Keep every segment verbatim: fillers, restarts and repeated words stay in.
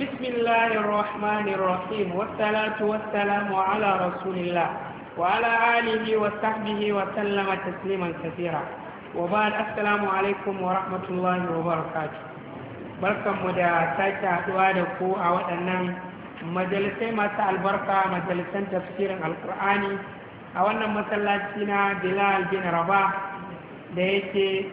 بسم الله الرحمن الرحيم والصلاة والسلام على رسول الله وعلى آله وصحبه وسلم تسليما كثيرا وبعد السلام عليكم ورحمة الله وبركاته barkanmu da sake haɗuwa da ku a waɗannan majalisai masu albarka majalisan tafsirin alkur'ani a wannan masallaci na Bilal bin Rabah da yake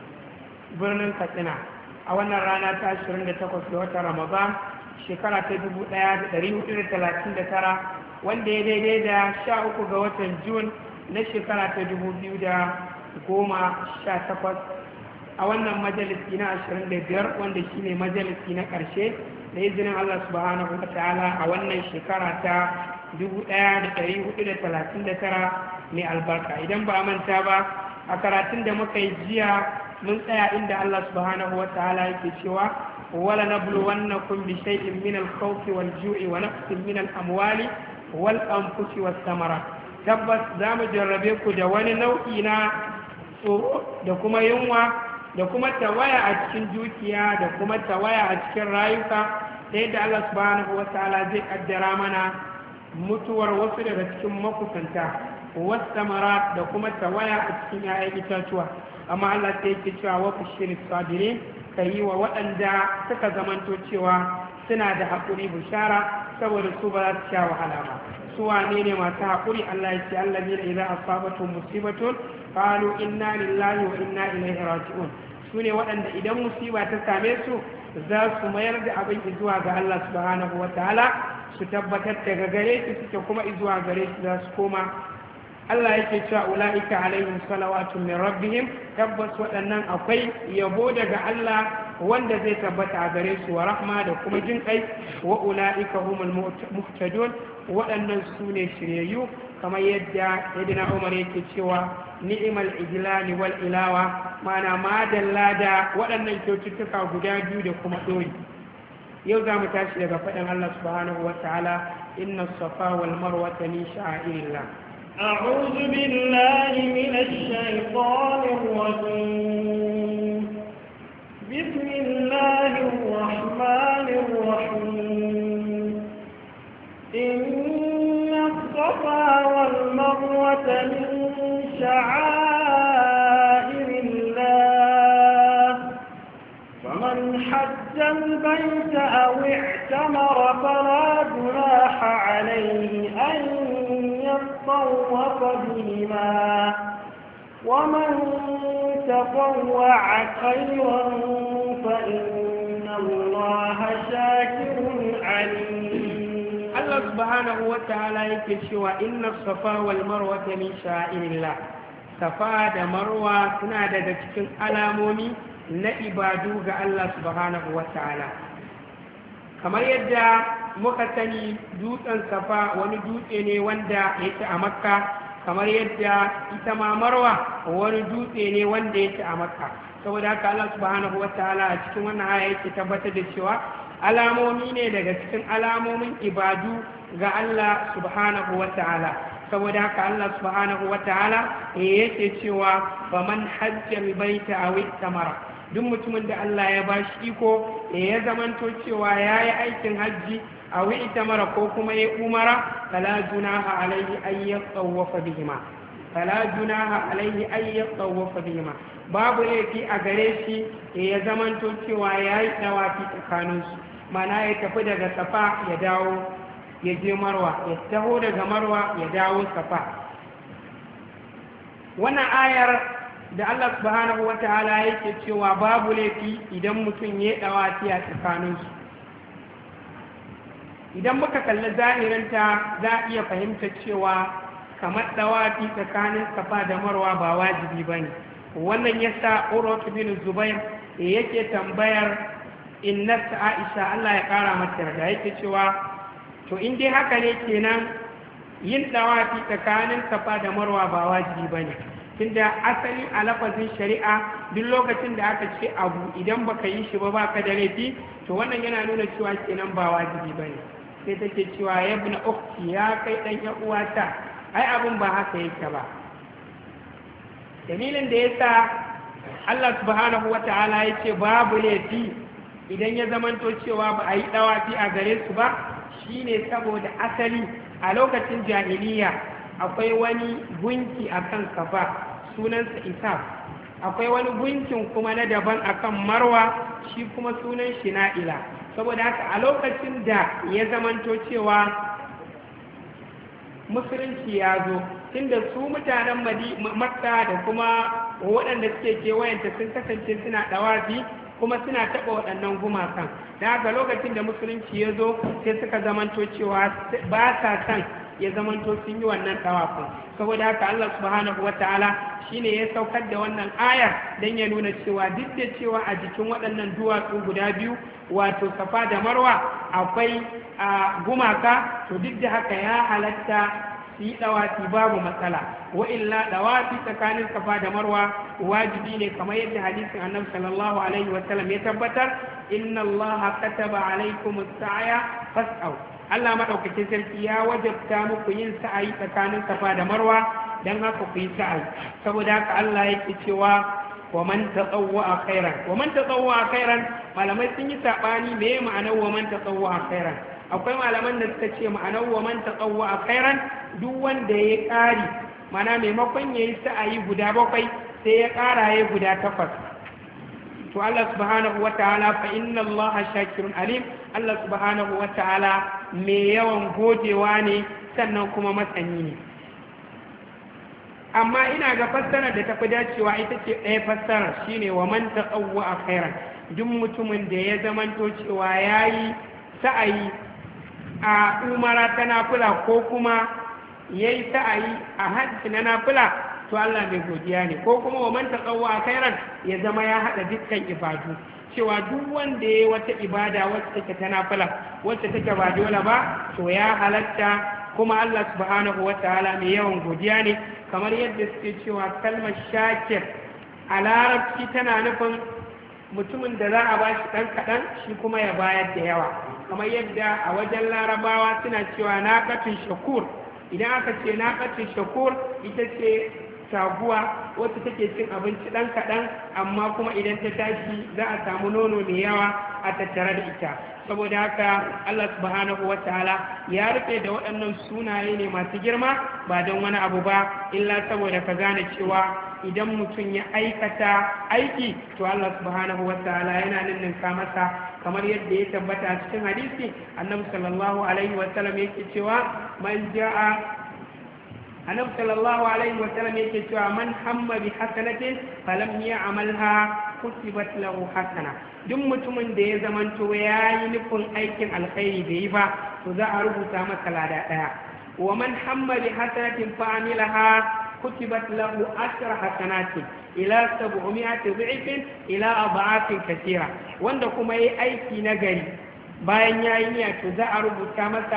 birnin Katsina a wannan rana ta ashirin da takwas ga watan Ramadan shekara ta dubu ɗaya da ɗari hudu da talatin da tara wanda ya daidai da sha uku ga watan Jun na shekara ta dubu biyu da goma sha takwas a wannan majalisi na ashirin da biyar wanda shine majalisi na ƙarshe da izinin Allah subhanahu wa ta'ala a wannan shekara ta dubu ɗaya da ɗari hudu da talatin da tara mai albarka. Idan ba a manta ba a karatun da muka yi jiya mun tsaya inda Allah subhanahu wa ta'ala yake cewa wala nabluwannakum bi shay'in min al-khawfi wal-ju'i wa naqsin min al-amwali wal-anfusi was-samarat. Tabbas za mu jarrabe ku da wani nau'i na tsoro da kuma yunwa da kuma tawaya a cikin dukiya da kuma tawaya a cikin rayuka ta yadda Allah subhanahu wataala zai kaddara mana mutuwar wasu daga cikin makusanta wasu samara da kuma tawaya a cikin ya'yan itatuwa amma Allah sai yake cewa wa bashiris sabirin kai wa waɗanda suka zamanto cewa suna da haƙuri bishara saboda su ba za su sha wahala ba su wane ne masu haƙuri Allah ya ce allazina idza asabatuhum musibatun qalu inna lillahi wa inna ilaihi raji'un su ne waɗanda idan musiba ta same su za su mayar da abin zuwa ga Allah subhanahu wataala su tabbatar daga gare su suke kuma zuwa gare su za su koma Allah yake cewa ula'ika alaihim salawatun min rabbihim tabbas waɗannan akwai yabo daga Allah wanda zai tabbata a gare su wa rahma da kuma jin kai wa ula'ika humul muhtadun waɗannan su ne shiryayyu kamar yadda yadda Umar yake cewa ni'mal ijlali wal ilawa mana madalla da waɗannan kyaututtuka guda biyu da kuma ɗori yau za mu tashi daga faɗin Allah subhanahu wa ta'ala inna safa wal marwata min sha'airillah أعوذ بالله من الشيطان الرجيم بسم الله الرحمن الرحيم إن الصفا والمروة من شعائر الله فمن حج البيت أو اعتمر فلا جناح عليه أن يطوف بهما ومن تطوع خيرا فإن الله شاكر عليم الله سبحانه وتعالى يكشف إن الصفا والمروة من شعائر الله صفا da marwa suna daga cikin alamomi na ibadu ga Allah subhanahu wataala kamar yadda muka sani dutsen safa wani dutse ne wanda yake a makka kamar yadda ita ma marwa wani dutse ne wanda yake a makka saboda haka Allah subhanahu wataala a cikin wannan aya yake tabbatar da cewa alamomi ne daga cikin alamomin ibadu ga Allah subhanahu wataala saboda haka Allah subhanahu wataala yake cewa faman hajjal baita aw tamara duk mutumin da Allah ya ba shi iko ya zamanto cewa ya yi aikin hajji a ita mara ko kuma ya umara fala junaha alaihi an yatawafa bihima fala junaha alaihi an yatawafa bihima babu laifi a gare shi ya zamanto cewa ya yi dawafi tsakaninsu mana ya tafi daga safa ya dawo ya je marwa ya taho daga marwa ya dawo safa wannan ayar da Allah subhanahu wata'ala yake cewa babu laifi idan mutum ya dawafi a tsakaninsu idan muka kalli zahirinta za a iya fahimta cewa kamar dawafi tsakanin safa da marwa ba wajibi ba ne wannan yasa urwat bin zubair yake tambayar innata aisha Allah ya kara mata da yake cewa to in dai haka ne kenan yin dawafi tsakanin safa da marwa ba wajibi ba ne tunda asali a lafazin shari'a duk lokacin da aka ce abu idan baka yi shi ba baka da laifi to wannan yana nuna cewa kenan ba wajibi bane sai take cewa ya ibn ukhti ya kai dan ya uwata ai abun ba haka yake ba dalilin da yasa Allah subhanahu wataala yace babu laifi idan ya zamanto cewa ba a yi dawafi a gare su ba shine saboda asali a lokacin jahiliya akwai wani gunki akan kafa sunansa isaf, akwai wani gunkin kuma na daban akan marwa shi kuma sunan shi na'ila. saboda haka a lokacin da ya zamanto cewa musulunci ya zo, tunda su mutanen makka da kuma waɗanda suke kewayenta sun kasance suna ɗawafi kuma suna taɓa waɗannan gumakan, da haka lokacin da musulunci ya zo sai suka zamanto cewa ba sa san ya zamanto sun yi wannan ɗawafin. saboda haka Allah subhanahu wataala shine ya saukar da wannan ayar don ya nuna cewa duk da cewa a jikin waɗannan duwatsu guda biyu wato safa da marwa akwai a gumaka, to duk da haka ya halatta su yi ɗawafi babu matsala. wa illa ɗawafi tsakanin safa da marwa wajibi ne kamar yadda hadisin annabi sallallahu alaihi wasallam ya tabbatar, inna allaha kataba alaikum as-sa'ya fas'au. Allah maɗaukakin sarki ya wajabta muku yin sa'ayi tsakanin safa da marwa, don haka ku yi sa'ayi. saboda haka Allah yake cewa wa man tatawwa khairan wa man tatawwa khairan, malamai sun yi sabani me ma'anar wa man tatawwa khairan. akwai malaman da suka ce ma'anar wa man tatawwa khairan duk wanda ya ƙari, mana maimakon yayi sa'ayi guda bakwai sai ya ƙara yayi guda takwas. to Allah subhanahu wataala fa inna Allah shakirun alim, Allah subhanahu wataala mai yawan godewa ne sannan kuma masani ne. amma ina ga fassarar da tafi dacewa ita ce ɗaya fassarar shine wa man taqawwa khairan, duk mutumin da ya zamanto cewa yayi sa'ayi a umara ta nafila ko kuma yayi sa'ayi a hajji na nafila, to Allah mai godiya ne. ko kuma wa man taqawwa khairan ya zama ya hada dukkan ibadu, cewa duk wanda yayi wata ibada wacce take ta nafila wacce take ba dole ba, to ya halatta. kuma Allah subhanahu wataala mai yawan godiya ne, kamar yadda suke cewa kalmar shakir a larabci tana nufin mutumin da za a bashi ɗan kaɗan shi kuma ya bayar da yawa, kamar yadda a wajen larabawa suna cewa naqatun shakur. idan aka ce naqatun shakur ita ce taguwa wacce take cin abinci ɗan kaɗan amma kuma idan ta tashi za a samu nono mai yawa a tattare da ita. saboda haka Allah subhanahu wataala ya rufe da waɗannan sunaye ne masu girma ba don wani abu ba illa saboda ka gane cewa idan mutum ya aikata aiki to Allah subhanahu wataala yana ninninka masa, kamar yadda ya tabbata a cikin hadisi annabi sallallahu alaihi wasallam yake cewa man jaa annabi sallallahu alaihi wasallam yake cewa man hamma bi hasanatin falam ya'malha kutibat lahu hasana. duk mutumin da ya zamanto yayi nufin aikin alkhairi bai yi ba, to za a rubuta masa lada daya. wa man hamma bi hasanatin fa amilaha kutibat lahu ashra hasanatin ila sab'umi'ati dhi'fin ila adha'afin kathira. wanda kuma yayi aiki na gari bayan yayi niyya, to za a rubuta masa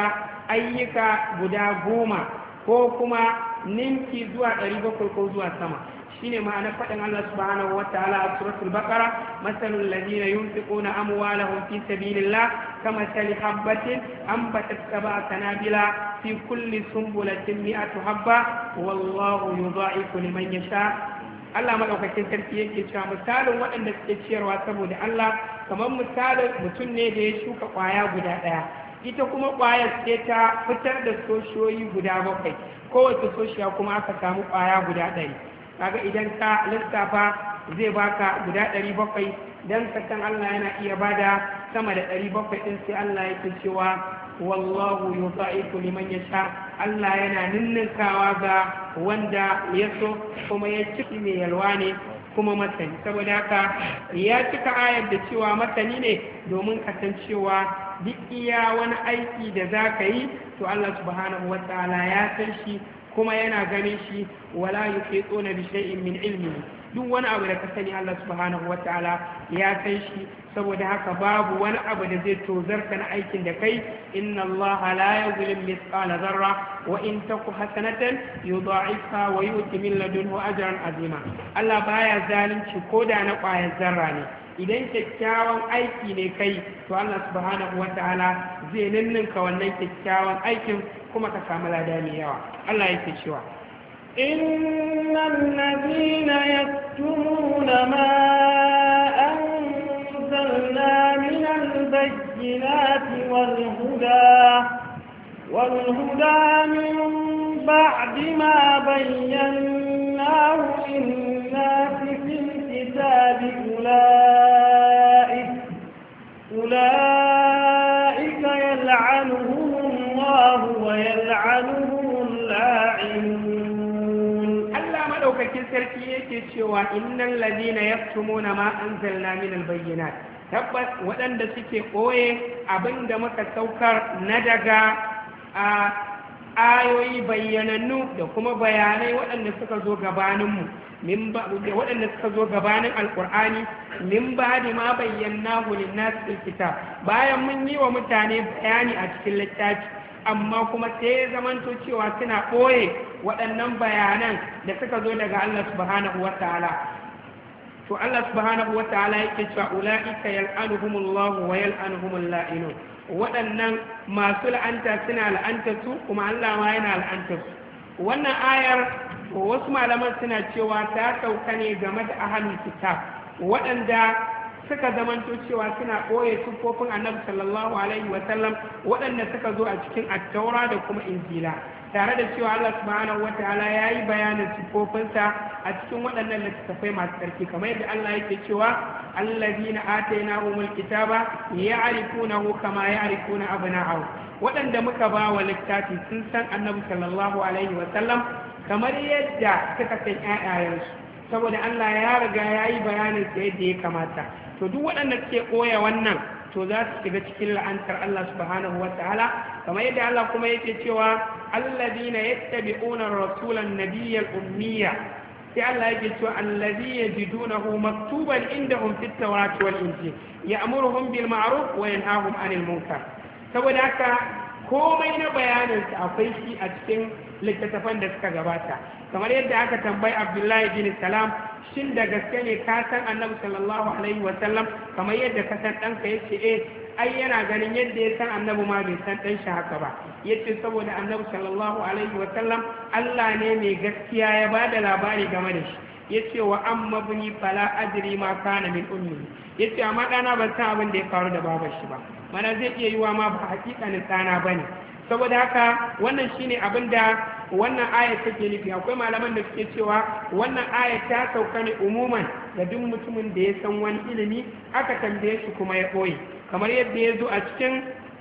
ayyuka guda goma ko kuma ninki zuwa ɗari bakwai ko zuwa sama. shine ma'anar faɗin Allah subhanahu wataala a suratul baqara, masalul ladina yunfiquna amwalahum fi sabilillah kamathali habatin anbatat sab'a sanabila fi kulli sunbulatin mi'atu habba wallahu yudha'ifu liman yasha. Allah madaukakin sarki yake cewa misalin waɗanda suke ciyarwa saboda Allah kamar misalin mutum ne da ya shuka ƙwaya guda ɗaya, ita kuma ƙwayar sai ta fitar da soshiyoyi guda bakwai, kowace soshiya kuma aka samu ƙwaya guda ɗari. kaga idan ka lissafa zai baka guda ɗari bakwai, don kasan Allah yana iya bada sama da ɗari bakwai ɗin, sai Allah yake cewa wallahu yudha'ifu liman yasha, Allah yana ninninkawa ga wanda ya so kuma ya ciki mai yalwa ne kuma masani. saboda haka ya cika ayar da cewa masani ne domin kasancewa duk iya wani aiki da za ka yi to Allah subhanahu wataala ya san shi kuma yana ganin shi, wala yuhituna bi shay'in min ilmihi. duk wani abu da ka sani Allah subhanahu wataala ya san shi, saboda haka babu wani abu da zai tozarta na aikin da kai. inna Allah la yuzlim mithqala dharra wa in taku hasanatan yudha'ifha wa yu'ti min ladunhu ajran azima. Allah baya zalunci ko da na ƙwayar zarra ne. idan kyakkyawan aiki ne kai to Allah subhanahu wataala zai ninninka wannan kyakkyawan aikin kuma ka samu lada mai yawa. Allah yake cewa innal ladina yaktumuna ma anzalna min البينات والهدى والهدى من بعد ما بيناه للناس في الكتاب أولئك أولئك يلعنهم الله ويلعنهم اللاعنون. الله مدوكاكين سركي yake cewa innal ladina yaktumuna ma anzalna minal bayyinat, tabbas waɗanda suke ɓoye abinda muka saukar na daga a ayoyi bayyanannu da kuma bayanai waɗanda suka zo gabaninmu waɗanda suka zo gabanin alƙur'ani min ba da ma bayyana hulun nasu kitab, bayan mun yi wa mutane bayani a cikin littafi amma kuma sai ya zamanto cewa suna ɓoye waɗannan bayanan da suka zo daga Allah subhanahu wa ta'ala. To Allah subhanahu wa ta'ala yake cewa ula'ika yal'anuhumullahu wa yal'anuhumul la'inun, waɗannan masu la'anta suna la'anta su kuma Allah ma yana la'anta su. Wannan ayar wasu malaman suna cewa ta sauka ne game da ahlul kitab waɗanda suka zamanto cewa suna ɓoye siffofin annabi sallallahu alaihi wa sallam waɗanda suka zo a cikin attaura da kuma injila, tare da cewa Allah subhanahu wa ta'ala ya yi bayanin siffofinsa a cikin waɗannan littattafai masu tsarki, kamar yadda Allah yake cewa allazina atainahumul kitaba ya'rifunahu kama ya'rifuna abna'ahum, waɗanda muka ba wa littafi sun san annabi sallallahu alaihi wa sallam kamar yadda suka san ƴaƴayensu, saboda Allah ya riga ya yi bayanin sa yadda ya kamata. To duk waɗanda suke koya wannan to za su shiga cikin la'antar Allah subhanahu wa ta'ala, kamar yadda Allah kuma yake cewa alladhina yattabi'una ar-rasula an-nabiyya al-ummiyya, sai Allah yake cewa alladhi yajidunahu maktuban indahum fit tawrati wal injil ya'muruhum bil ma'ruf wa yanhahum 'anil munkar. Saboda haka komai na bayanin sa akwai shi a cikin littattafan da suka gabata, kamar yadda aka tambayi Abdullahi bin Salam, shin da gaske ne ka san annabi sallallahu alaihi wa sallam kamar yadda ka san ɗanka? Yace eh, ai yana ganin yadda ya san annabi ma bai san ɗan shi haka ba. Yace saboda annabi sallallahu alaihi wa sallam Allah ne mai gaskiya ya ba da labari game da shi. Yace wa amma buni fala adri ma kana min ummi, yace amma ɗana ban san abin da ya faru da babar shi ba, mana zai iya yiwa ma ba hakikanin ɗana bane. Saboda haka wannan shine abin da wannan ayat take nufi. Akwai malaman da suke cewa wannan ayat ta sauka ne umuman ga duk mutumin da ya san wani ilimi aka tambaye shi kuma ya ɓoye, kamar yadda ya zo a cikin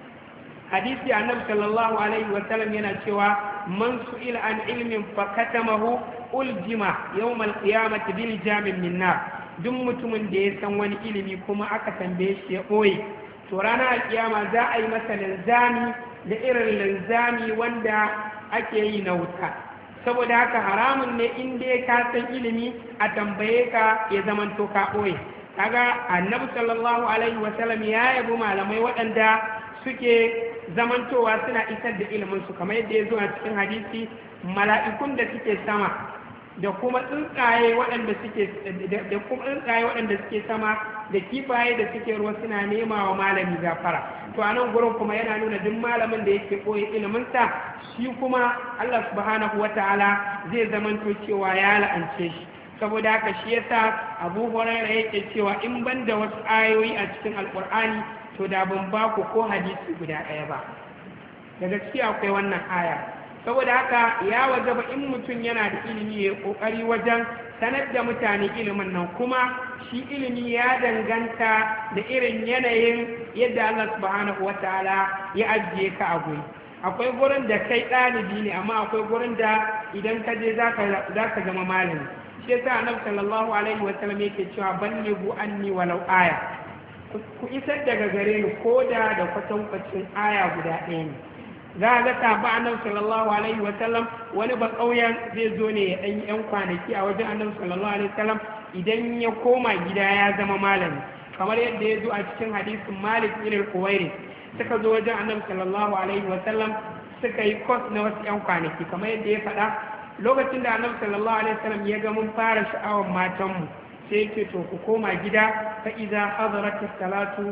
hadisi annabi sallallahu alaihi wa sallam yana cewa man su'ila an ilmin fa katamahu uljima yawmal qiyamati bil jamin min nar, duk mutumin da ya san wani ilimi kuma aka tambaye shi ya ɓoye, to ranar alkiyama za a yi masa linzami da irin linzami wanda ake yi na wuta. Saboda haka haramun ne in dai ka san ilimi a tambaye ka ya zamanto ka ɓoye. Kaga annabi sallallahu alaihi wasallam ya yabi malamai waɗanda suke zamantowa suna isar da iliminsu, kamar yadda ya zo a cikin hadisi, mala'ikun da suke sama da kuma tsuntsaye waɗanda suke da kuma tsuntsaye waɗanda suke sama da kifaye da suke ruwa suna nema wa malami gafara. To a nan gurin kuma yana nuna duk malamin da yake koyi iliminsa shi kuma Allah subhanahu wataala zai zamanto cewa ya la'ance shi. Saboda haka shi yasa Abu Hurairah yake cewa in ban da wasu ayoyi a cikin Alƙur'ani to da ban ba ku ko hadisi guda ɗaya ba. Daga ciki akwai wannan aya. Saboda haka ya wajaba in mutum yana da ilimi ya kokari wajen sanar da mutane ilimin nan, kuma shi ilimi ya danganta da irin yanayin yadda Allah subhanahu wataala ya ajiye ka a guri. Akwai gurin da kai ɗalibi ne, amma akwai gurin da idan ka je za ka zama malami. Shi yasa Annabi sallallahu alaihi wa sallam yake cewa ballighu anni walau aya, ku isar daga gare ni ko da da kwatankwacin aya guda ɗaya ne. Za a ga taba annabi sallallahu alaihi wa sallam wani ba ƙauyen zai zo ne ya ɗan yan kwanaki a wajen annabi sallallahu alaihi wa sallam, idan ya koma gida ya zama malami, kamar yadda ya zo a cikin hadisin Malik ibn al-Huwairi. Suka zo wajen annabi sallallahu alaihi wa sallam suka yi kos na wasu yan kwanaki, kamar yadda ya faɗa. Lokacin da annabi sallallahu alaihi wa sallam ya ga mun fara sha'awar matanmu, sai yake to ku koma gida, fa iza hadaratis salatu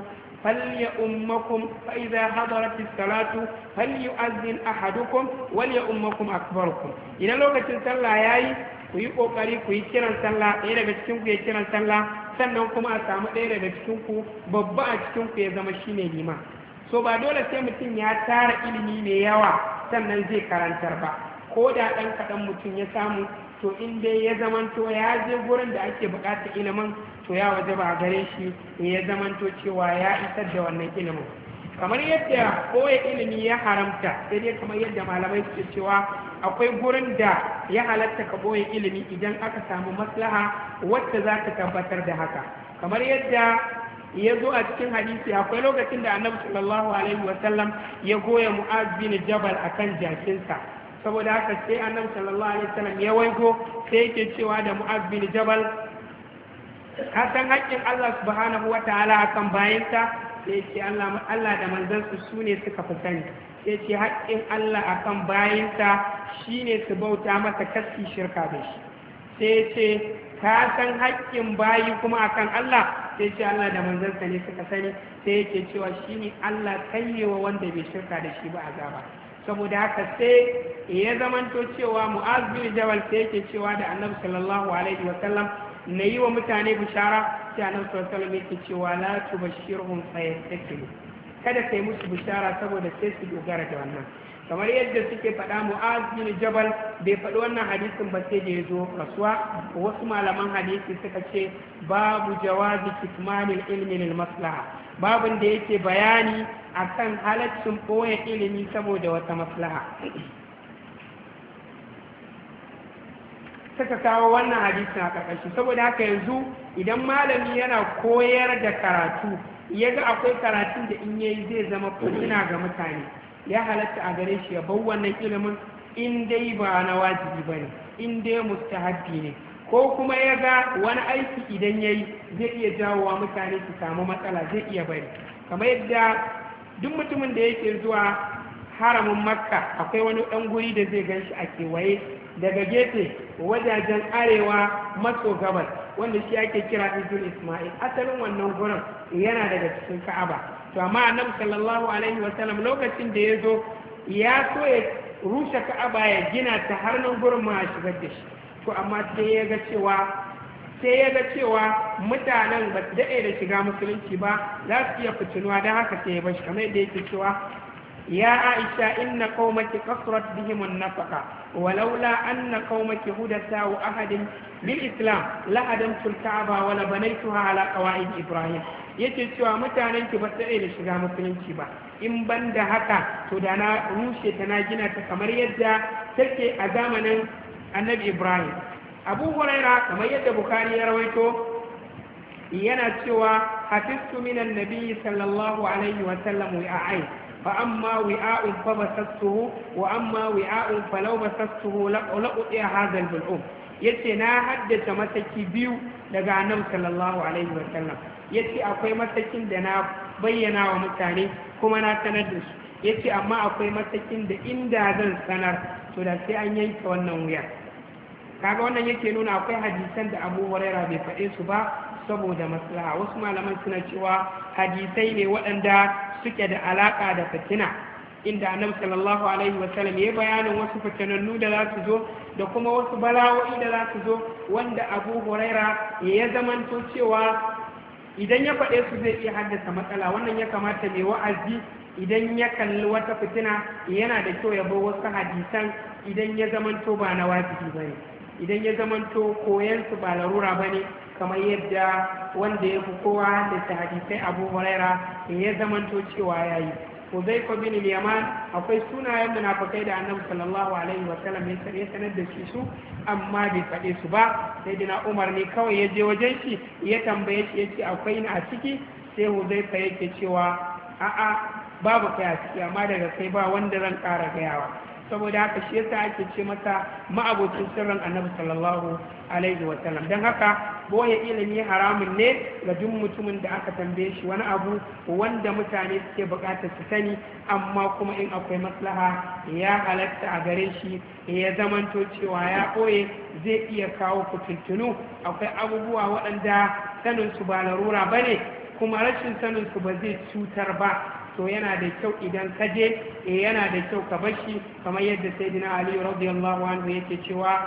فليؤمكم فإذا حضرت الصلاة فليؤذن أحدكم وليؤمكم أكبركم. إذا لوكacin sallah yayi ku yi kokari ku yi kiran sallah, ɗaya daga cikin ku ya kiran sallah sannan kuma a samu ɗaya daga cikinku babba a cikinku ya zama shine liman. So ba dole sai mutum ya tara ilimi mai yawa sannan zai karantar ba, ko da ɗan kaɗan mutum ya samu, to in dai ya zamanto ya je gurin da ake buƙatar ilimin, to ya waje ba gare shi ya zamanto cewa ya isar da wannan ilimin. Kamar yadda koya ilimi ya haramta, sai dai kamar yadda malamai suke cewa akwai gurin da ya halatta ka boye ilimi idan aka samu maslaha wacce za ta tabbatar da haka. Kamar yadda ya zo a cikin hadisi, akwai lokacin da annabi sallallahu alaihi wasallam ya goya Mu'az bin Jabal akan jakinsa, saboda haka sai annabi sallallahu alaihi wasallam ya waigo sai yake cewa da Mu'az bin Jabal, ka san haƙƙin Allah subhanahu wataala akan bayinsa? Sai ce Allah da manzansu su ne suka fi sani. Sai ce haƙƙin Allah akan bayinsa shine su bauta masa kasi shirka da shi. Sai ce ka san haƙƙin bayi kuma akan Allah? Sai ce Allah da manzansa ne suka sani. Sai yake cewa shine Allah kayyewa wanda bai shirka da shi ba azaba. Saboda haka sai ya zamanto cewa Mu'az bin Jabal sai yake cewa da Annabi sallallahu alaihi wasallam, na yi wa mutane bishara, sai Annabi sallallahu alaihi wasallam yake cewa la tubashshirhum fayattakilu, kada kai musu bishara saboda sai su dogara da wannan. Kamar yadda suke faɗa, Mu'az bin Jabal bai faɗi wannan hadisin ba sai da ya zo rasuwa. Wasu malaman hadisi suka ce babu jawazi kitmanil ilmi lil maslaha, babin da yake bayani akan halaccin ɓoye ilimi saboda wata maslaha. Suka kawo wannan hadisin a ƙarƙashi. Saboda haka yanzu idan malami yana koyar da karatu, ya ga akwai karatun da in yayi zai zama fitina ga mutane, ya halatta a gare shi ya bar wannan ilimin in dai ba na wajibi ba ne, in dai mustahabbi ne, ko kuma ya ga wani aiki idan ya yi zai iya jawowa mutane su samu matsala, zai iya bari. Kamar yadda duk mutumin da yake zuwa haramin Makka, akwai wani ɗan guri da zai gan shi a kewaye daga gefe wajajen arewa maso gabas, wanda shi ake kira Izul Ismail. Asalin wannan gurin yana daga cikin Ka'aba. To amma Annabi sallallahu alaihi wasallam lokacin da ya zo ya so ya rushe Ka'aba ya gina ta har nan gurin ma a shigar da shi. To amma sai ya ga cewa sai ya ga cewa mutanen ba su daɗe da shiga musulunci ba, za su iya fitinuwa, don haka sai ya bashi, kamar yadda yake cewa ya Aisha inna qaumaki qasrat bihim an-nafaqa walaula anna qaumaki hudatha wa ahadin bil islam la adamtu al-ka'ba wa la banaytuha ala qawaid ibrahim. Yake cewa mutanen ki ba su daɗe da shiga musulunci ba, in ban da haka to da na rushe ta na gina ta kamar yadda take a zamanin annabi Ibrahim. Abu Huraira kamar yadda Bukhari ya rawaito yana cewa hafiztu minan nabi sallallahu alaihi wa sallam wi'a'i, fa amma wi'a'un fa basastuhu wa amma wi'a'un fa law basastuhu la uqi hadha al-bul'um. Yace na haddace mataki biyu daga annabi sallallahu alaihi wa sallam. Yace akwai matakin da na bayyana wa mutane kuma na sanar da su. Yace amma akwai matakin da inda zan sanar to da sai an yanke wannan wuya. Kaga wannan yake nuna akwai hadisan da Abu Huraira bai faɗe su ba saboda maslaha. Wasu malaman suna cewa hadisai ne waɗanda suke da alaƙa da fitina, inda Annabi sallallahu alaihi wasallam ya bayanin wasu fitanannu da za su zo da kuma wasu bala'o'i da za su zo, wanda Abu Huraira ya zamanto cewa idan ya faɗe su zai iya haddasa matsala. Wannan ya kamata mai wa'azi idan ya kalli wata fitina yana da kyau ya bar wasu hadisan idan ya zamanto ba na wajibi ba ne, idan ya zamanto koyansu ba larura ba ne, kamar yadda wanda ya fi kowa da ta hadisai Abu Huraira ya zamanto cewa ya yi. Huzaifa bin Yaman, akwai sunayen munafikai da Annabi sallallahu alaihi wa sallam ya sanar da shi su, amma bai faɗe su ba. Sai dina Umar ne kawai ya je wajen shi ya tambaye shi ya ce akwai ni a ciki, sai Huzaifa yake cewa a'a babu kai a ciki, amma daga kai ba wanda zan ƙara gayawa. Saboda haka shi yasa ake ce masa ma'abocin sirrin Annabi sallallahu alaihi wa sallam. Don haka boye ilimi haramun ne ga duk mutumin da aka tambaye shi wani abu wanda mutane suke bukatar su sani, amma kuma in akwai maslaha ya halatta a gare shi ya zamanto cewa ya ɓoye, zai iya kawo fitintunu. Akwai abubuwa waɗanda saninsu ba larura ba ne, kuma rashin saninsu ba zai cutar ba. To yana da kyau idan ka je yana da kyau ka bashi, kamar yadda sayyidina Ali radiyallahu anhu yake cewa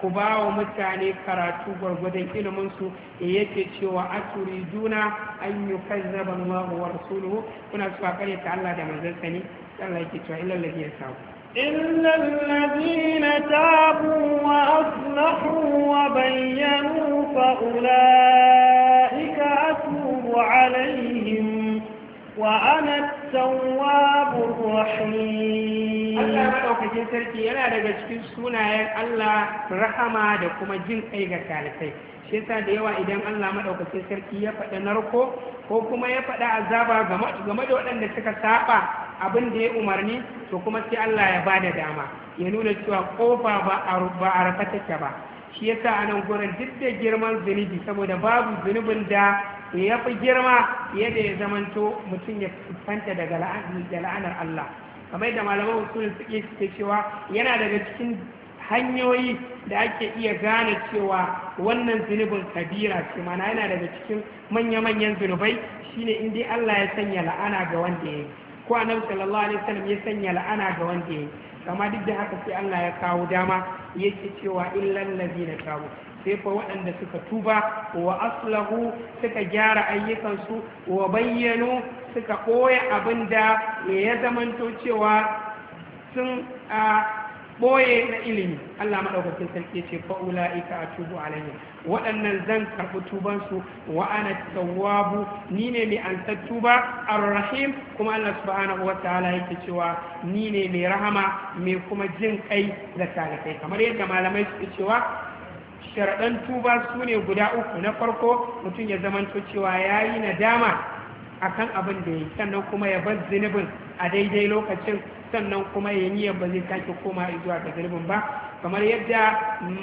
ku ba wa mutane karatu gwargwadon ilimin su yake cewa aturiduna an yukazzaba Allah wa rasuluhu kuna so a kare ta Allah da manzon sa ne Allah yake cewa illal ladina tabu إلا الذين تابوا وأصلحوا وبينوا فأولئك أتوب عليهم وأنا التواب الرحيم Allah maɗaukakin sarki yana daga cikin sunayen Allah rahama da kuma jin kai ga talibai shi yasa da yawa idan Allah maɗaukakin sarki ya faɗa narko ko kuma ya faɗa azaba game da waɗanda suka saba abin da ya umarni to kuma sai Allah ya bada dama ya nuna cewa kofa ba a rufe take ba shi yasa a nan gurin duk da girman zunubi saboda babu zunubin da ya fi girma yadda ya zamanto mutum ya fanta daga la'anar Allah kamar da malaman usulun suke suke cewa yana daga cikin hanyoyi da ake iya gane cewa wannan zunubin kabira ce mana yana daga cikin manya-manyan zunubai shine in dai Allah ya sanya la'ana ga wanda ya yi ko annabi sallallahu alaihi wasallam ya sanya la'ana ga wanda ya yi amma duk da haka sai Allah ya kawo dama yake cewa illal ladina tabu sai fa waɗanda suka tuba wa aslahu suka gyara ayyukansu wa bayyanu suka ɓoye abin da ya zamanto cewa sun ɓoye na ilimi Allah maɗaukakin sarki ce fa'ula'ika a tubu alayhi waɗannan zan karɓi tubansu wa ana tawwabu ni ne mai ansar tuba ar-rahim kuma Allah subhanahu wataala yake cewa ni ne mai rahama mai kuma jin kai da talibai kamar yadda malamai suke cewa sharaɗan tuba su ne guda uku na farko mutum ya zamanto cewa ya yi nadama a kan abin da ya yi sannan kuma ya bar zunubin a daidai lokacin sannan kuma ya niyyar ba zai sake koma zuwa ga zunubin ba kamar yadda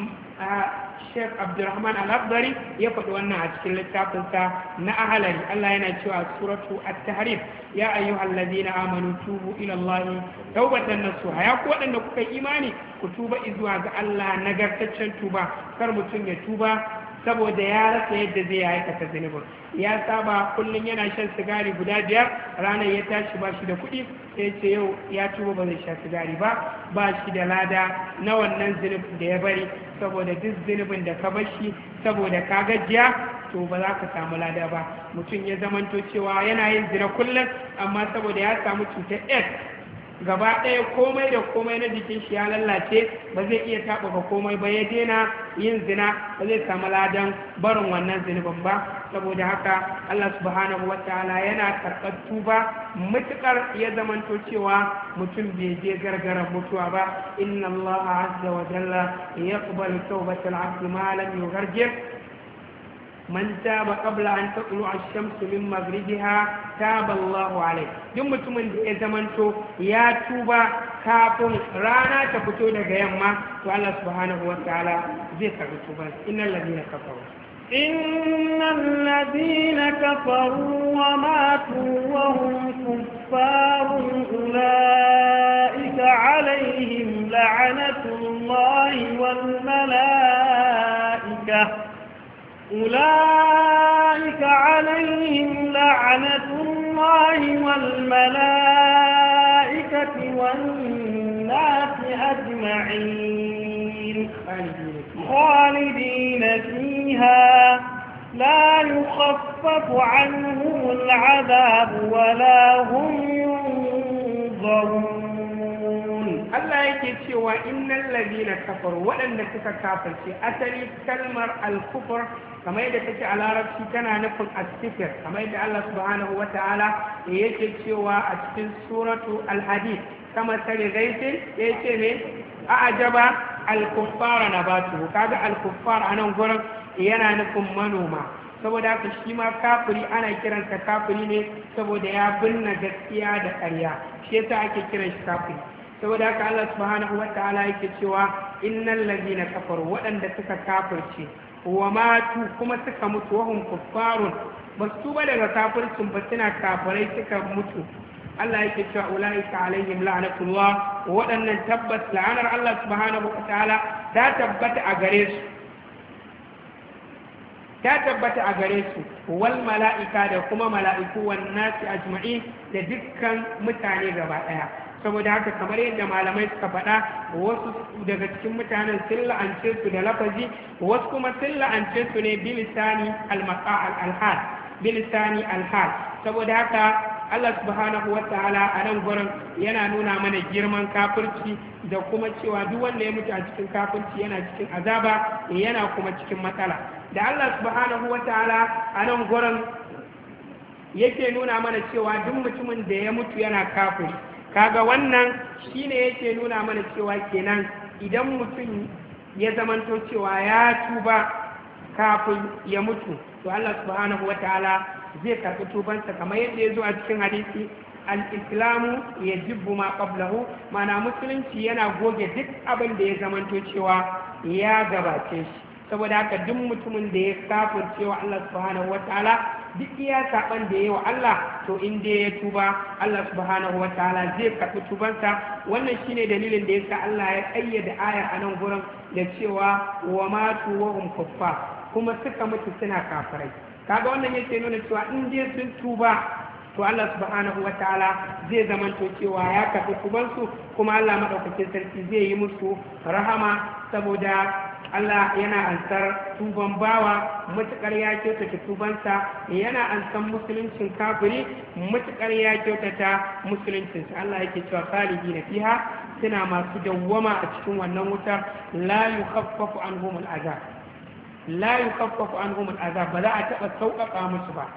Sheikh Abdulrahman Al-Akhdari ya faɗi wannan a cikin littafinsa na Ahlari Allah yana cewa suratu At-Tahrim ya ayyuhal ladina amanu tubu ila Allah tawbatan nasuha ya ku waɗanda kuka imani ku tuba zuwa ga Allah nagartaccen tuba kar mutum ya tuba saboda ya rasa yadda zai aikata zunubin ya saba kullum yana shan sigari guda biyar ranar ya tashi ba shi da kuɗi sai ce yau ya tuba ba zai sha sigari ba ba shi da lada na wannan zunubin da ya bari saboda duk zunubin da ka bar shi saboda ka gajiya to ba za ka samu lada ba mutum ya zamanto cewa yana yin zina kullum amma saboda ya samu cutar s gaba ɗaya komai da komai na jikin shi ya lallace ba zai iya taɓuka komai ba ya daina yin zina ba zai samu ladan barin wannan zunubin ba saboda haka Allah subhanahu wa ta'ala yana karɓar tuba mutukar ya zamanto cewa mutum bai je gargaran mutuwa ba inna Allah azza wa jalla yaqbalu tawbatal abdi ma lam yughargir man taba qabla an taqlu ash-shamsu min maghribiha taba Allahu alayhi duk mutumin da ya zamanto ya tuba kafin rana ta fito daga yamma to Allah subhanahu wa ta'ala zai karbi tuban innal ladina kafaru innal ladina kafaru wa matu wa hum kuffarun ulaika alaihim la'natullahi wal malaikah أولئك عليهم لعنة الله والملائكة والناس أجمعين خالدين فيها لا يخفف عنهم العذاب ولا هم ينظرون Allah yake cewa innal ladina kafaru waɗanda suka kafirce asali kalmar al-kufr kamar yadda take a larabci tana nufin as-sifr kamar yadda Allah subhanahu wata'ala yake cewa a cikin suratu al-hadid kama sari gaisin yake ne a ajaba al-kuffara nabatu kaga al-kuffar anan gurin yana nufin manoma saboda haka shi ma kafiri ana kiransa kafiri ne saboda ya binne gaskiya da ƙarya shi yasa ake kiran shi kafiri saboda haka Allah subhanahu wataala yake cewa innal ladina kafaru waɗanda suka kafirce wa matu kuma suka mutu wa hum kuffarun basu tuba daga kafircin ba suna kafirai suka mutu Allah yake cewa ulaika alaihim la'natullah waɗannan tabbas la'anar Allah subhanahu wataala ta tabbata a gare su ta tabbata a gare su wal mala'ika da kuma mala'iku wan nasi ajma'in da dukkan mutane gaba daya saboda haka kamar yadda malamai suka faɗa wasu daga cikin mutanen sun la'ance su da lafazi wasu kuma sun la'ance su ne bilisani al-hal bilisani al-hal saboda haka Allah subhanahu wataala a nan gurin yana nuna mana girman kafirci da kuma cewa duk wanda ya mutu a cikin kafirci yana cikin azaba yana kuma cikin matsala da Allah subhanahu wataala a nan gurin yake nuna mana cewa duk mutumin da ya mutu yana kafiri kaga wannan shine yake nuna mana cewa kenan idan mutum ya zamanto cewa ya tuba kafin ya mutu to Allah subhanahu wataala zai karɓi tubansa kamar yadda ya zo a cikin hadisi al-islamu yajibu ma qablahu mana musulunci yana goge duk abin da ya zamanto cewa ya gabace shi saboda haka duk mutumin da ya kafirce wa Allah subhanahu wataala duk iya saban da yayi wa Allah to in dai ya tuba Allah subhanahu wataala zai karɓi tubansa wannan shine dalilin da yasa Allah ya kayyade ayar a nan gurin da cewa wa matu wa hum kuffar kuma suka mutu suna kafirai kaga wannan yake nuna cewa in dai sun tuba to Allah subhanahu wataala zai zamanto cewa ya karɓi tubansu kuma Allah madaukakin sarki zai yi musu rahama saboda Allah yana ansar tuban bawa matuƙar ya kyautata tubansa yana ansan musuluncin kafiri matuƙar ya kyautata musuluncinsa Allah yake cewa khalidina fiha suna masu dawwama a cikin wannan wutar la yukhaffafu anhum al'azab la yukhaffafu anhum al'azab ba za a taɓa sauƙaƙa musu ba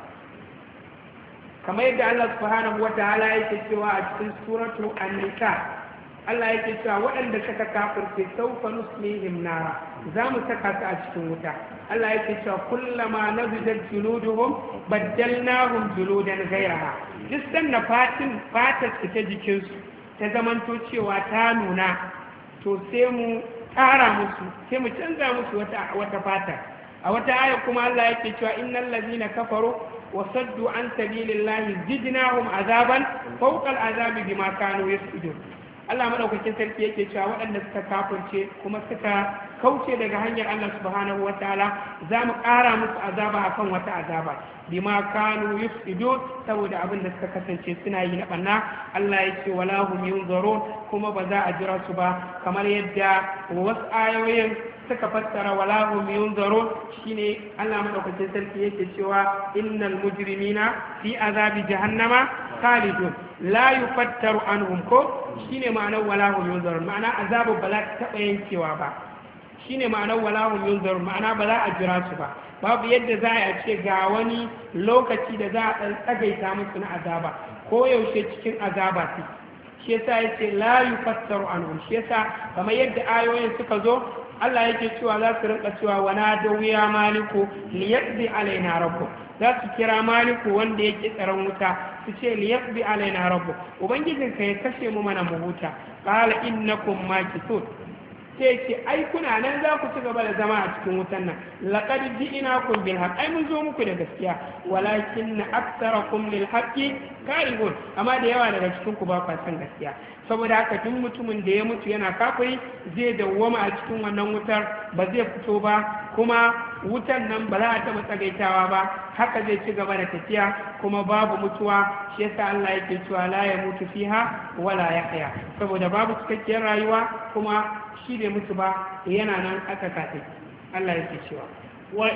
kamar yadda Allah subhanahu wataala yake cewa a cikin suratu an-nisa Allah yake cewa waɗanda suka kafirce saufa nuslihim nara za mu saka su a cikin wuta Allah yake cewa kullama nazidat juluduhum baddalnahum juludan ghayraha duk sanna fatin fatar su ta jikin su ta zamanto cewa ta nuna to sai mu ƙara musu sai mu canza musu wata wata fata a wata aya kuma Allah yake cewa innal ladina kafaru wa saddu an sabilillahi zidnahum azaban fawqa al'azabi bima kanu yasudun Allah madaukakin sarki yake cewa waɗanda suka kafirce kuma suka kauce daga hanyar Allah subhanahu wataala za mu ƙara musu azaba akan wata azaba bima kanu yufsidun saboda abin da suka kasance suna yi na banna Allah ya ce wala hum yunzarun kuma ba za a jira su ba kamar yadda wasu ayoyin suka fassara wala hum yunzarun shine Allah madaukakin sarki yake cewa innal mujrimina fi azabi jahannama khalidun la yufattaru anhum ko shine ma'anar wala hum yunzarun ma'ana azabu ba za ta taba yankewa ba shine ma'anar wala hum yunzarun ma'ana ba za a jira su ba babu yadda za a ce ga wani lokaci da za a dan tsagaita musu na azaba ko yaushe cikin azaba su shi yasa yace la yufattaru anhum shi yasa kamar yadda ayoyin suka zo Allah yake cewa za su rinka cewa wana da wuya maliku liyaqdi alaina rabbuk za su kira maliku wanda yake tsaron wuta su ce liyaqdi alaina rabbuk ubangijinka ya kashe mu mana mu huta qala innakum makithun sai ce ai kuna nan za ku ci gaba da zama a cikin wutan nan laqad ji'nakum bil haqq ai mun zo muku da gaskiya walakin aktsarakum lil haqqi karihun amma da yawa daga cikin ku ba ku san gaskiya saboda haka duk mutumin da ya mutu yana kafiri zai dawwama a cikin wannan wutar ba zai fito ba kuma wutan nan ba za a taɓa tsagaitawa ba haka zai ci gaba da tafiya kuma babu mutuwa shi yasa Allah yake cewa la ya mutu fiha wala yahya saboda babu cikakkiyar rayuwa kuma shi bai mutu ba yana nan aka kafe Allah yake cewa wa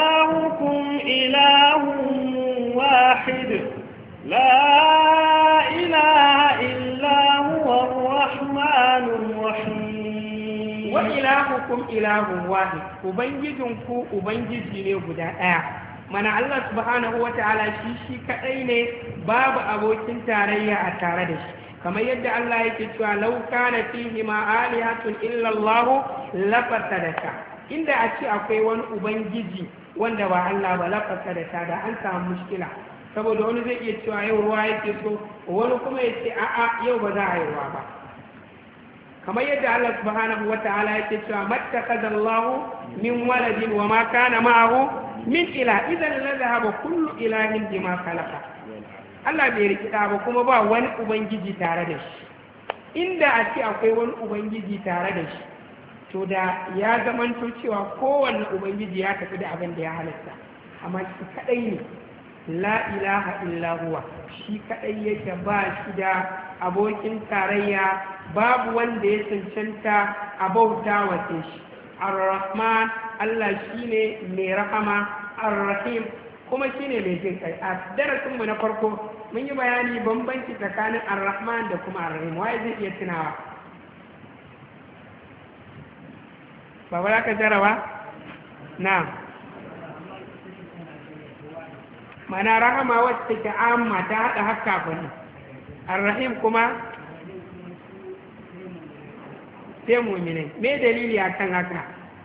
ilahukum ilahun wahid la ilaha illa huwa ar-rahmanur rahim wa ilahukum ilahun wahid ubangijinku ubangiji ne guda daya mana Allah subhanahu wataala shi shi kadai ne babu abokin tarayya a tare da shi kamar yadda Allah yake cewa law kana fihi ma alihatun illa Allah la fasadata inda a ce akwai wani ubangiji wanda ba Allah ba la fasadata da an samu mushkila saboda wani zai iya cewa yau ruwa yake so wani kuma ya ce a'a yau ba za a yi ruwa ba kamar yadda Allah subhanahu wata'ala yake cewa mattakhadallahu min waladin wa ma kana ma'ahu min ila idan la dhahaba kullu ilahin bima khalaqa Allah bai rikida ba kuma ba wani ubangiji tare da shi inda a ce akwai wani ubangiji tare da shi to da ya zamanto cewa kowanne ubangiji ya tafi da abin da ya halatta amma shi kadai ne la ilaha illa huwa, shi kadai yake ba shi da abokin tarayya, babu wanda ya cancanta a bauta wa shi. Ar-Rahman, Allah shine mai rahama, Ar-Rahim kuma shine mai jin kai. A darasin mu na farko mun yi bayani bambanci tsakanin Ar-Rahman da kuma Ar-Rahim. Waye zai iya tunawa? Baba za ka jarawa? Na. Mana rahama wacce take amma ta haɗa haka bane. Ar-Rahim kuma sai mu'minai. Me dalili akan haka?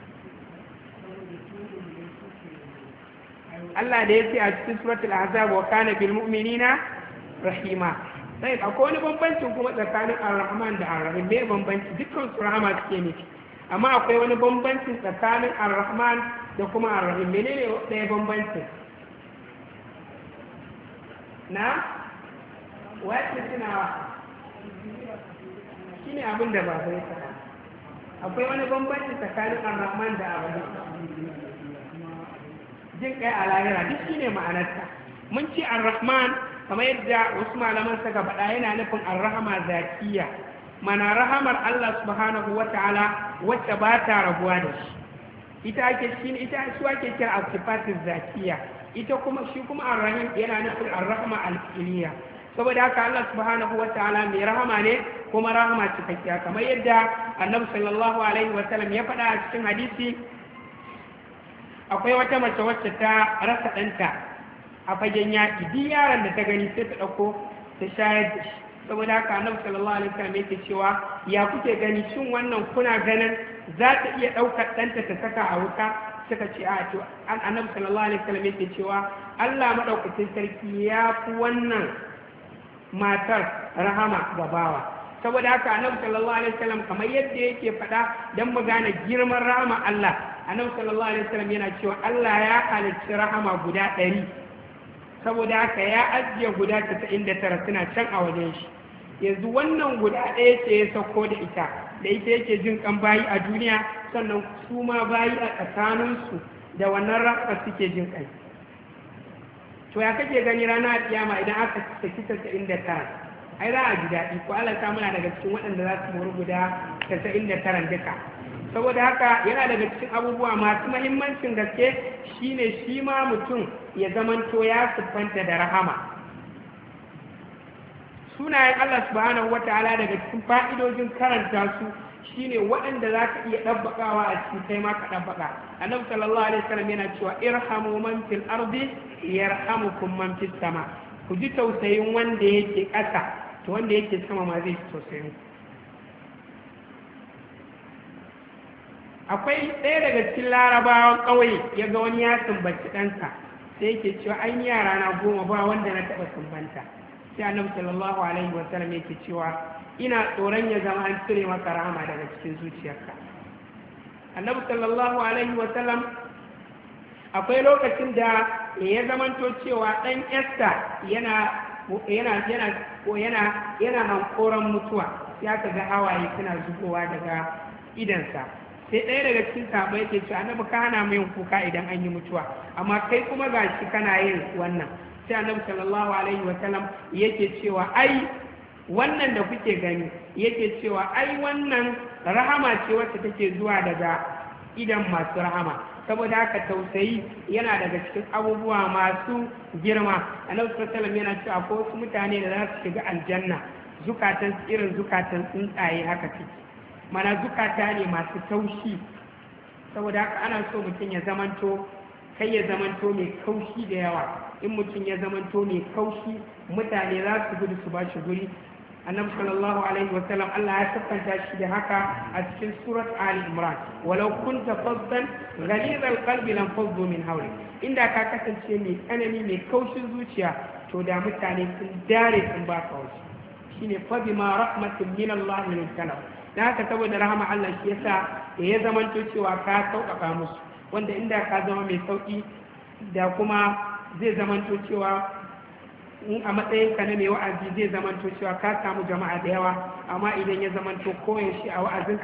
Allah da yake a cikin suratul Ahzab wa kana bil mu'minina rahima. Sai akwai wani bambancin kuma tsakanin Ar-Rahman da Ar-Rahim. Me bambanci? Dukkan su rahama suke nufi. Amma akwai wani bambanci tsakanin Ar-Rahman da kuma Ar-Rahim. Menene ɗaya bambancin? Na? Wace tunawa? Shi ne abin da ba zai saka. Akwai wani bambanci tsakanin Ar-Rahman da Ar-Rahim. Jin kai a lahira duk shi ne ma'anarta. Mun ci Ar-Rahman kamar yadda wasu malaman suka faɗa yana nufin Ar-Rahama zakiya. Mana rahamar Allah subhanahu wa ta'ala wacce ba ta rabuwa da shi. Ita ake shi ita su ake kira as-sifatul zakiya. Ita kuma shi kuma Ar-Rahim yana nufin Ar-Rahma al-Iliyya. Saboda haka Allah subhanahu wa ta'ala mai rahama ne kuma rahama cikakkiya, kamar yadda Annabi sallallahu alaihi wa sallam ya faɗa a cikin hadisi. Akwai wata mace wacce ta rasa ɗanta a fagen yaƙi, duk yaron da ta gani sai ta ɗauko ta shayar da shi. Saboda haka Annabi sallallahu alaihi wa sallam yake cewa ya kuke gani, shin wannan kuna ganin za ta iya ɗaukar ɗanta ta saka a wuta? Suka ce a to Annabi sallallahu alaihi wa sallam yake cewa Allah madaukakin sarki ya fi wannan matar rahama ga bawa. Saboda haka Annabi sallallahu alaihi wa sallam kamar yadda yake faɗa dan mu gane girman rahama Allah, Annabi sallallahu alaihi wa sallam yana cewa Allah ya halicci rahama guda ɗari. Saboda haka ya ajiye guda casa'in da tara suna can a wajen shi. Yanzu wannan guda ɗaya ce ya sauko da ita, da ita yake jin kan bayi a duniya, sannan su ma bayi a tsakaninsu da wannan rahama suke jin kai. To ya kake gani rana kiyama idan aka saki casa'in da tara? Ai za a ji daɗi, ko Allah ta muna daga cikin waɗanda za su muru guda casa'in da tara duka. Saboda haka yana daga cikin abubuwa masu mahimmancin gaske shine shi ma mutum ya zamanto ya siffanta da rahama. Sunayen Allah subhanahu wataala daga cikin fa'idojin karanta su shine waɗanda za ka iya ɗabbaƙawa a cikin kai ma ka ɗabbaƙa. Annabi sallallahu alaihi wasallam yana cewa irhamu man fil ardi yarhamukum man fis sama. Ku ji tausayin wanda yake ƙasa, to wanda yake sama ma zai ji tausayin ku. Akwai ɗaya daga cikin larabawan ƙauye ya ga wani ya sumbanci ɗansa, sai yake cewa an yi yara na goma ba wanda na taɓa sumbanta. Sai Annabi sallallahu alaihi wasallam yake cewa ina tsoron ya zama an cire maka rahama daga cikin zuciyarka. Annabi sallallahu alaihi wasallam akwai lokacin da ya zamanto cewa ɗan Esther yana yana yana yana yana hankoran mutuwa, sai aka ga hawaye suna zubowa daga idansa. Sai ɗaya daga cikin sahabbai yake cewa Annabi ka hana mu yin kuka idan an yi mutuwa, amma kai kuma gashi kana yin wannan. Sai Annabi sallallahu alaihi wasallam yake cewa ai wannan da kuke gani, yake cewa ai wannan rahama ce wacce take zuwa daga idan masu rahama. Saboda haka tausayi yana daga cikin abubuwa masu girma. Annabi sallallahu alaihi wasallam yana cewa akwai wasu mutane da za su shiga aljanna, zukatan irin zukatan tsuntsaye haka ce, mana zukata ne masu taushi. Saboda haka ana so mutum ya zamanto kai ya zamanto mai kaushi da yawa. In mutum ya zamanto mai kaushi, mutane za su gudu su ba shi guri. Annabi sallallahu alaihi wasallam Allah ya siffanta shi da haka a cikin surat Ali Imran, walau kunta faddan ghalidhal qalbi lam faddu min hawli. Inda ka kasance mai tsanani mai kaushin zuciya, to da mutane sun dare sun ba ka wuce. Shine fa bima rahmatin min Allah min kalam. Dan haka saboda rahama Allah shi yasa ya zamanto cewa ka sauƙaƙa musu, wanda inda ka zama mai sauƙi da kuma zai zamanto cewa in a matsayin ka na mai wa'azi zai zamanto cewa ka samu jama'a da yawa, amma idan ya zamanto koyaushe a wa'azinka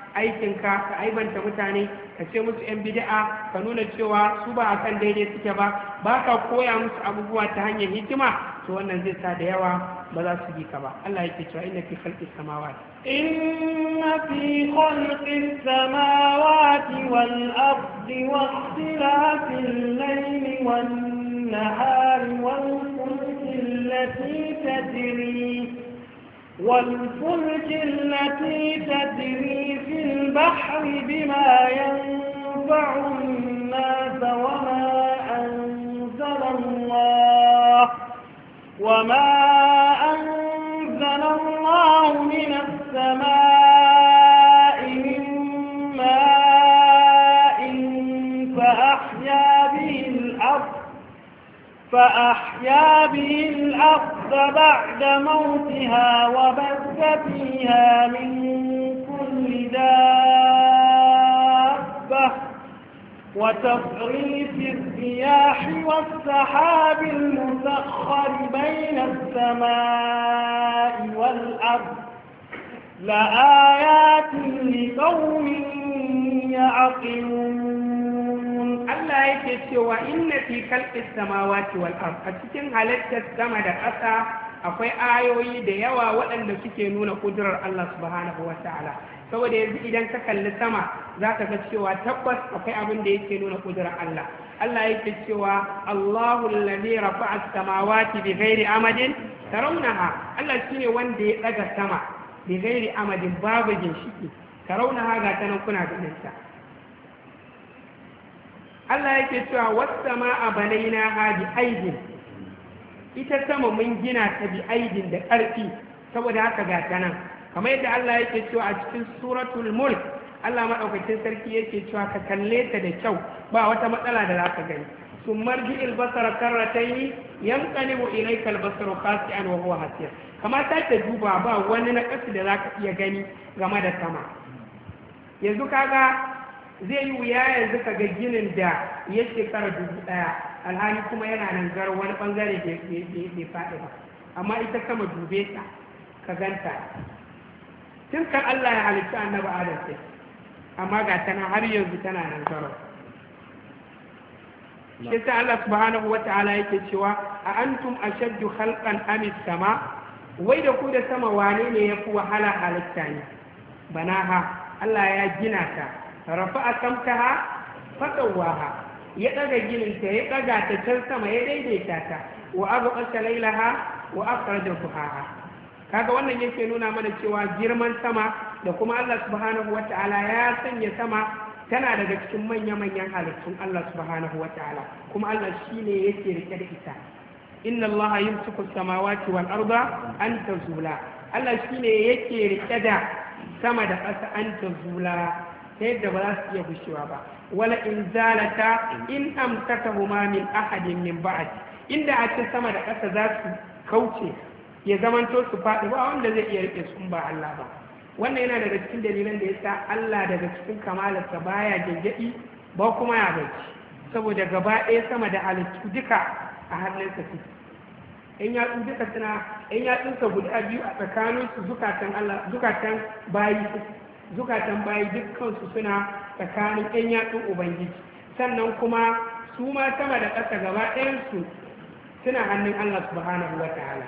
aikinka ka aibanta mutane ka ce musu yan bid'a ka nuna cewa su ba akan daidai suke ba ba ka koya musu abubuwa ta hanyar hikima to wannan zai sa da yawa ba za su bi ka ba. Allah yake cewa inna fi khalqis samawati inna fi khalqis samawati wal ardi wakhtilafil layli wan nahari wal fulki allati tajri والفلك التي تجري في البحر بما ينفع الناس وما أنزل الله وما أنزل الله من السماء من ماء فأحيا به الأرض فأحيا به الأرض بعد موتها وبث فيها من كل دابة وتصريف الرياح والسحاب المسخر بين السماء والأرض لآيات لقوم يعقلون. Allah yake cewa inna fi khalqis samawati wal ard, a cikin halittar sama da ƙasa akwai ayoyi da yawa waɗanda suke nuna kudurar Allah subhanahu wataala. Saboda yanzu idan ka kalli sama zaka ga cewa tabbas akwai abin da yake nuna kudurar Allah. Allah yake cewa Allahu allazi rafa'a as-samawati bighairi amadin tarawnaha. Allah shine wanda ya daga sama bighairi amadin babu ginshiki. Tarawnaha ga tanan kuna ganin ta. Allah yake cewa was-samaa banaynaha bi aidin, ita sama mun gina ta bi aidin da ƙarfi, saboda haka ga ta nan kamar yadda Allah yake cewa a cikin suratul mulk, Allah madaukakin sarki yake cewa ka kalle ta da kyau ba wata matsala da zaka gani. summarji al-basara karratayn yanqalibu ilayka al-basaru khasi'an wa huwa hasir, kamar ta ta duba ba wani na kasu da zaka iya gani game da sama. Yanzu kaga zai yi wuya yanzu ka ga ginin da ya shekara dubu ɗaya alhali kuma yana nan gar wani ɓangare da bai faɗi ba, amma ita sama dube ta ka ganta tun kan Allah ya halitta annabi Adam sai, amma ga tana har yanzu tana nan garau. Shi sai Allah subhanahu wata'ala yake cewa a antum ashaddu khalqan am sama, wai da ku da sama wane ne yafi wahala halitta ne? Banaha, Allah ya gina ta, rafa'a samkaha fadawaha, ya daga gininta ya daga ta can sama ya daidaita ta, wa abqa lailaha wa akhraja duhaha. Kaga wannan yake nuna mana cewa girman sama da kuma Allah subhanahu wataala ya sanya sama tana daga cikin manya-manyan halittun Allah subhanahu wataala, kuma Allah shine yake rike da ita. Inna Allah yumsiku samawati wal arda an tazula, Allah shine yake rike da sama da ƙasa an tazula ta yadda ba za su iya gushewa ba. Wala in zalata in amsakahuma min ahadin min ba'd, inda a ce sama da ƙasa za su kauce ya zamanto su faɗi ba wanda zai iya rike su ba Allah ba. Wannan yana daga cikin dalilan da yasa Allah daga cikin kamalarsa baya gengedi ba kuma ya bacci, saboda gaba ɗaya sama da halittu duka a hannunsa su. In yatsu duka suna in yatsunsa guda biyu a tsakaninsu zukatan Allah zukatan bayi zukatan bayi dukkansu suna tsakanin ɗan yatsun Ubangiji, sannan kuma su ma sama da ƙasa gaba ɗayansu suna hannun Allah subhanahu wa ta'ala.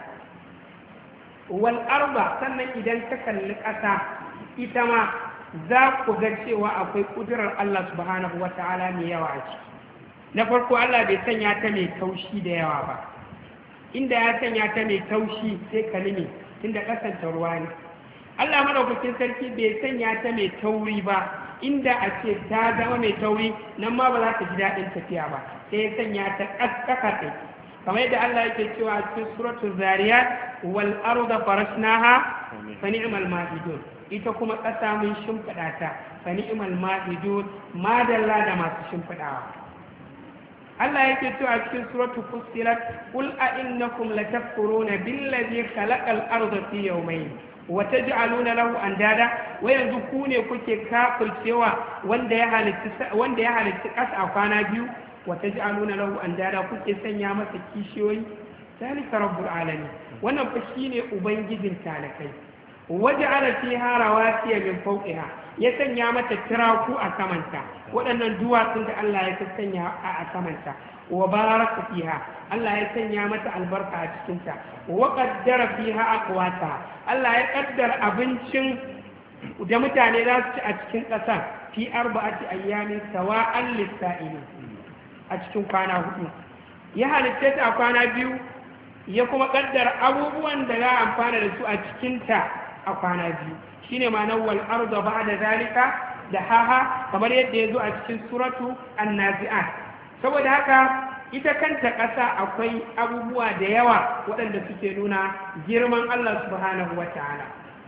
Wal arba, sannan idan ka kalli ƙasa ita ma za ku ga cewa akwai ƙudurar Allah subhanahu wa ta'ala mai yawa a ciki. Na farko Allah bai sanya ta mai taushi da yawa ba, inda ya sanya ta mai taushi sai kalimi inda ƙasanta ruwa ne. Allah madaukakin sarki bai sanya ta mai tauri ba, inda a ce ta zama mai tauri nan ma ba za ta ji daɗin tafiya ba, sai ya sanya ta ƙasƙaƙaɗe kamar yadda Allah yake cewa a cikin suratul zariyat wal arda farashnaha fa ni'mal mahidun, ita kuma ƙasa mun shimfiɗa ta fa ni'mal mahidun, madalla da masu shimfiɗawa. Allah yake cewa a cikin suratul fussilat qul a innakum latakfuruna billazi khalaqal arda fi yawmayn wata ji'aluna lahu andada, wai yanzu ku ne kuke kafircewa wanda ya halitta wanda ya halitta ƙasa a kwana biyu, wata ji'aluna lahu andada kuke sanya masa kishiyoyi. Zalika rabbul alamin, wannan fa shine ubangijin talakai, waja'ala fiha rawasiya min fawqiha ya sanya mata tiraku a samanta, waɗannan duwatsun da Allah ya sanya a samanta, wa baraka fiha Allah ya sanya mata albarka a cikinta, wa qaddara fiha aqwata Allah ya kaddara abincin da mutane za su ci a cikin ƙasa fi arba'ati ayyamin sawa'an lis-sa'ilin, a cikin kwana hudu ya halitta ta a kwana biyu, ya kuma kaddara abubuwan da za a amfana da su a cikinta a kwana biyu. Shine ma'anar wal arda ba'da zalika da haha, kamar yadda ya zo a cikin suratu an-nazi'at. Saboda haka ita kanta ƙasa akwai abubuwa da yawa waɗanda suke nuna girman Allah subhanahu wata'ala.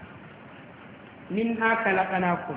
Minha khalaqnakum,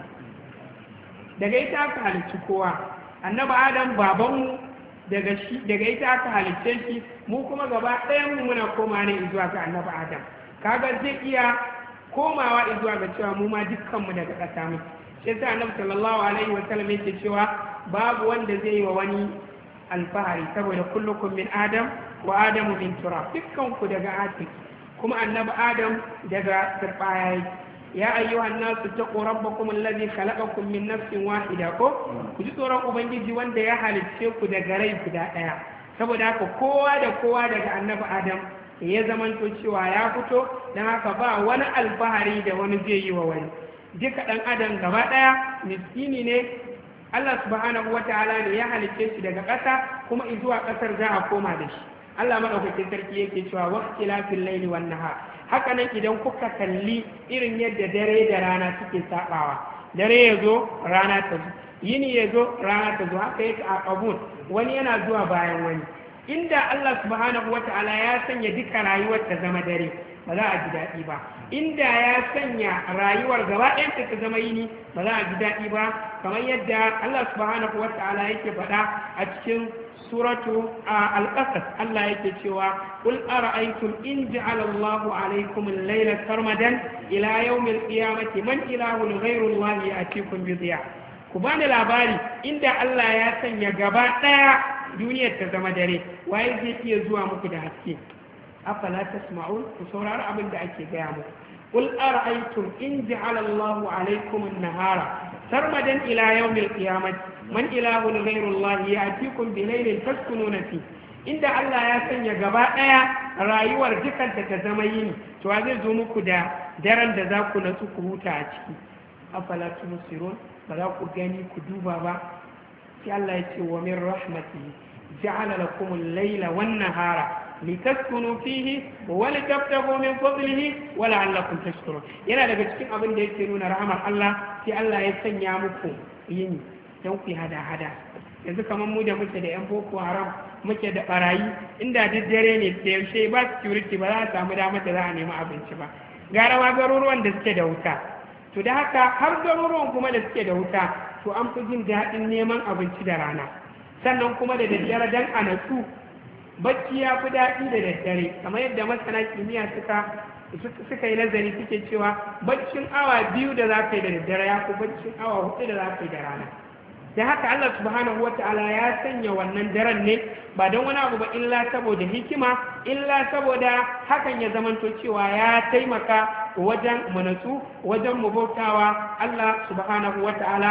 daga ita aka halicci kowa. Annabi Adam babanmu daga shi daga ita aka halicce shi, mu kuma gaba ɗayan mu muna koma ne zuwa ga Annabi Adam. Kaga zai iya komawa zuwa ga cewa mu ma dukkanmu daga ƙasa mu. Shi yasa Annabi sallallahu alaihi wa sallam yake cewa babu wanda zai yi wa wani alfahari, saboda kullukum min Adam wa Adamu min turab, dukkanku daga Atik, kuma Annabi Adam daga turbaya yake. Ya ayyuhan nasu taqu rabbakum alladhi khalaqakum min nafsin wahida, ko ku ji tsoron ubangiji wanda ya halicce ku daga rai guda ɗaya. Saboda haka kowa da kowa daga Annabi Adam ya zamanto cewa ya fito, don haka ba wani alfahari da wani zai yi wa wani. Duka ɗan adam gaba ɗaya miskini ne, Allah subhanahu wa ta'ala ne ya halicce shi daga ƙasa, kuma izuwa ƙasar za a koma da shi. Allah maɗaukakin sarki yake cewa waqtilafil laili wan nahar. Haka nan idan kuka kalli irin yadda dare da rana suke saɓawa, dare ya zo rana ta zo, yini ya zo rana ta zo, haka yake a ƙabun, wani yana zuwa bayan wani. Inda Allah subhanahu wa ta'ala ya sanya duka rayuwar ta zama dare, ba za a ji daɗi ba. Inda ya sanya rayuwar gaba ɗayanta ta zama yini, ba za a ji daɗi ba, kamar yadda Allah subhanahu wa ta'ala yake faɗa a cikin suratu al-Qasas. Allah yake cewa qul ara'aytum in ja'ala Allahu 'alaykum al-layla sarmadan ila yawm al-qiyamati man ilahun ghayru Allah ya'tikum bi dhiya. Ku bani labari, inda Allah ya sanya gaba ɗaya duniyar ta zama dare, waye zai iya zuwa muku da haske? Afala tasma'un, ku saurari abin da ake gaya muku. Qul ara'aytum in ja'ala Allahu 'alaykum an-nahara sarmadan ila yawm al-qiyamati man ilahun ghayru Allah ya'tikum bi laylin taskununa fi. Inda Allah ya sanya gaba daya rayuwar dukanta ta zama yini, to wa zai zo muku da daren da za ku natsu ku huta a ciki? Afala tusirun, ba za ku gani ku duba ba? Sai Allah ya ce wa min rahmatihi ja'ala lakum al-layla wan-nahara litaskunu fihi wa litabtaghu min fadlihi wa la'allakum tashkurun. Yana daga cikin abin da yake nuna rahmar Allah, sai Allah ya sanya muku yini don ku hada hada. Yanzu kamar mu da muke da yan boko haram, muke da barayi, inda duk dare ne da yaushe ba security, ba za a samu damar da za a nemi abinci ba. Gara ma garuruwan da suke da wuta. To da haka har garuruwan kuma da suke da wuta, to an fi jin daɗin neman abinci da rana. Sannan kuma da daddare dan a natsu, bacci ya fi daɗi da daddare, kamar yadda masana kimiyya suka suka yi nazari suke cewa baccin awa biyu da za ka yi da daddare ya fi baccin awa hudu da za ka yi da rana. Da haka Allah subhanahu wa ta'ala ya sanya wannan daren ne ba don wani abu ba illa saboda hikima, illa saboda hakan ya zamanto cewa ya taimaka wajen mu natsu, wajen mu bautawa Allah subhanahu wa ta'ala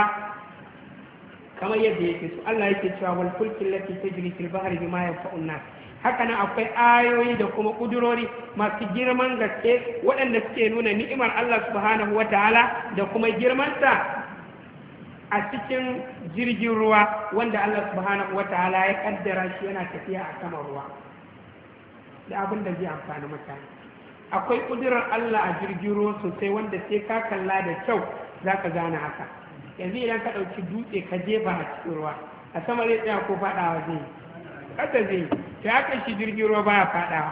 kamar yadda yake so. Allah yake cewa wal fulki allati tajri fil bahri bima yanfa'un nas. Haka nan akwai ayoyi da kuma kudurori masu girman gaske waɗanda suke nuna ni'imar Allah subhanahu wataala da kuma girmansa a cikin jirgin ruwa wanda Allah subhanahu wataala ya kaddara shi yana tafiya a saman ruwa da abin da zai amfani mutane. Akwai kudurar Allah a jirgin ruwa sosai wanda sai ka kalla da kyau zaka gane haka. Yanzu idan ka ɗauki dutse ka jefa a cikin ruwa, a sama zai tsaya ko faɗawa zai yi? Ƙasa zai yi. To ya kai shi jirgin ruwa baya faɗawa.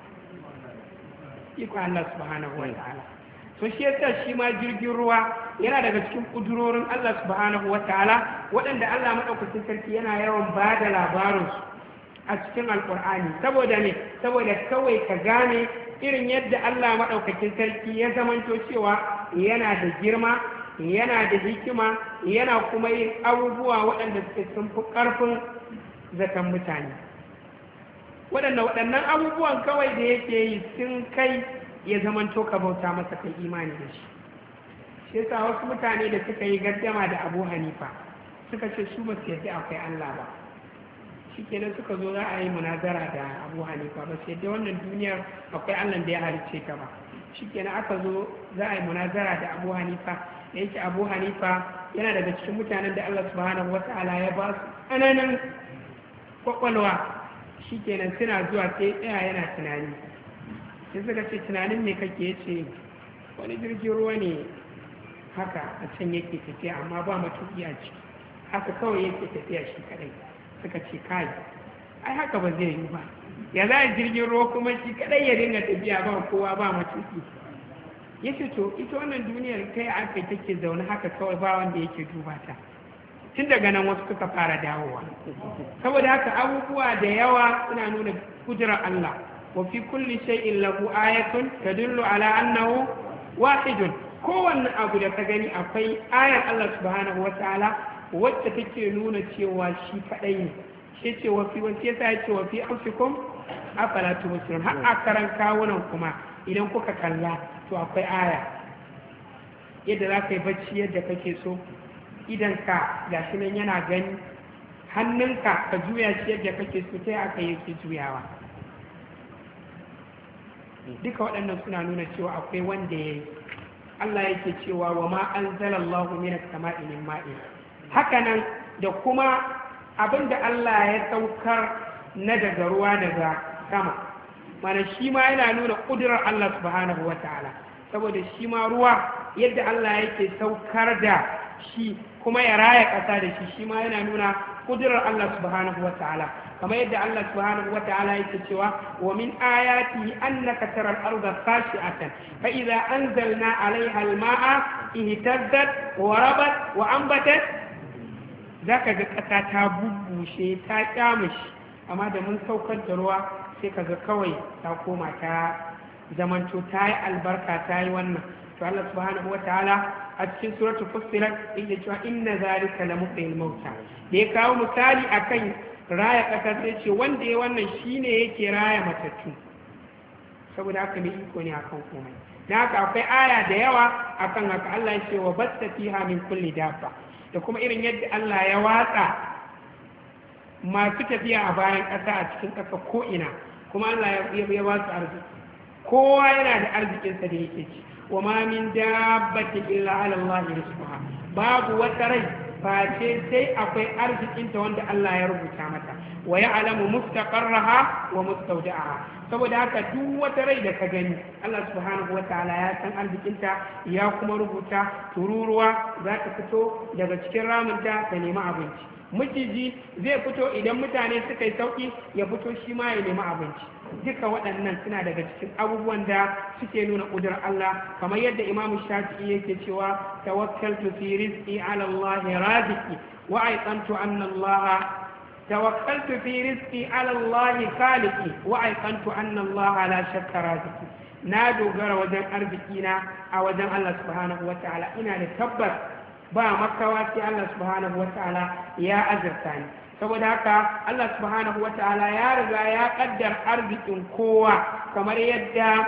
Iko Allah subhanahu wa ta'ala. So shi yasa shi ma jirgin ruwa yana daga cikin ƙudurorin Allah subhanahu wa ta'ala waɗanda Allah maɗaukacin sarki yana yawan ba da labarinsu a cikin Alƙur'ani. Saboda ne, saboda kawai ka gane irin yadda Allah maɗaukacin sarki ya zamanto cewa yana da girma, yana da hikima, yana kuma yin abubuwa waɗanda suke sun fi ƙarfin zaton mutane. Waɗanda waɗannan abubuwan kawai da yake yi sun kai ya zamanto ka bauta masa kai imani da shi. Shi yasa wasu mutane da suka yi gaddama da Abu Hanifa suka ce su ba su yadda akwai Allah ba, shi kenan suka zo za a yi munazara da Abu Hanifa ba su yadda wannan duniyar akwai Allah da ya halicce ta ba. Shi kenan aka zo za a yi munazara da Abu Hanifa, da yake Abu Hanifa yana daga cikin mutanen da Allah subhanahu wata'ala ya ba su ƙananan kwakwalwa. Shi kenan suna zuwa sai tsaya yana tunani, sai suka ce tunanin me kake ce wani jirgin ruwa ne haka a can yake tafiya amma ba matuƙi a ciki, haka kawai yake tafiya shi kadai. Suka ce kai ai haka ba zai yi ba, ya za a jirgin ruwa kuma shi kadai ya dinga tafiya ba kowa ba matuƙi. Ya ce to ita wannan duniyar kai aka take zaune haka kawai ba wanda yake duba ta. Tun daga nan wasu suka fara dawowa, saboda haka abubuwa da yawa suna nuna kudurar Allah. wa fi kulli shay'in lahu ayatun tadullu ala annahu wahidun. Kowanne abu da ka gani akwai ayar Allah subhanahu wataala wacce take nuna cewa shi kadai ne. Shi ce wa fi wani yasa ya ce wa fi anfusikum afala tubsirun. har a karan kawunan kuma idan kuka kalla to akwai aya yadda za ka yi bacci yadda kake so, idan ka gashi nan yana gani, hannunka ka juya shi yadda kake so, ta aka yake juyawa. Duka waɗannan suna nuna cewa akwai wanda ya yi. Allah yake cewa wa ma anzalallahu minas sama'i min ma'in. Hakanan da kuma abinda Allah ya saukar na daga ruwa daga sama, mana shi ma yana nuna ƙudurar Allah subhanahu wata'ala, saboda shi ma ruwa yadda Allah yake saukar da shi kuma ya raya ƙasa da shi, shi ma yana nuna ƙudurar Allah subhanahu wata'ala, kamar yadda Allah subhanahu wata'ala yake cewa wa min ayatihi annaka taral arda khashi'atan fa idza anzalna 'alayha al-ma'a ihtazzat wa rabat wa anbatat. Zaka ga ƙasa ta bubbushe ta kyamashi, amma da mun saukar da ruwa sai kaga kawai ta koma ta zamanto ta yi albarka, ta yi wannan. To Allah subhanahu wata'ala a cikin suratul fussilat yake cewa inna zalika la muhyil mauta, da ya kawo misali akan raya ƙasa sai ce wanda ya wannan shine yake raya matattu, saboda haka ne iko ne akan komai. Dan haka akwai aya da yawa akan haka. Allah ya ce wa batta fiha min kulli dabba, da kuma irin yadda Allah ya watsa masu tafiya a bayan ƙasa a cikin ƙasa ko ina, kuma Allah ya watsa arziki, kowa yana da arzikinsa da yake ci. wa ma min dabbatin illa ala Allah rizquha, babu wata rai face sai akwai arzikinta wanda Allah ya rubuta mata. wa ya'lamu mustaqarraha wa mustawda'aha, saboda haka duk wata rai da ka gani Allah subhanahu wataala ya san arzikinta ya kuma rubuta. Tururuwa za ta fito daga cikin ramunta ta nemi abinci, miciji zai fito idan mutane suka yi sauki ya fito shi ma ya nemi abinci. Duka waɗannan suna daga cikin abubuwan da suke nuna ƙudurar Allah, kamar yadda Imam Shafi'i yake cewa tawakkaltu fi rizqi ala Allah raziki wa aiqantu anna Allah tawakkaltu fi rizqi ala Allah khaliqi wa aiqantu anna Allah la shakka raziki. Na dogara wajen arziki na a wajen Allah subhanahu wataala, ina da tabbas ba makawa sai Allah subhanahu wataala ya azurta ni. Saboda haka Allah subhanahu wataala ya riga ya kaddar arzikin kowa, kamar yadda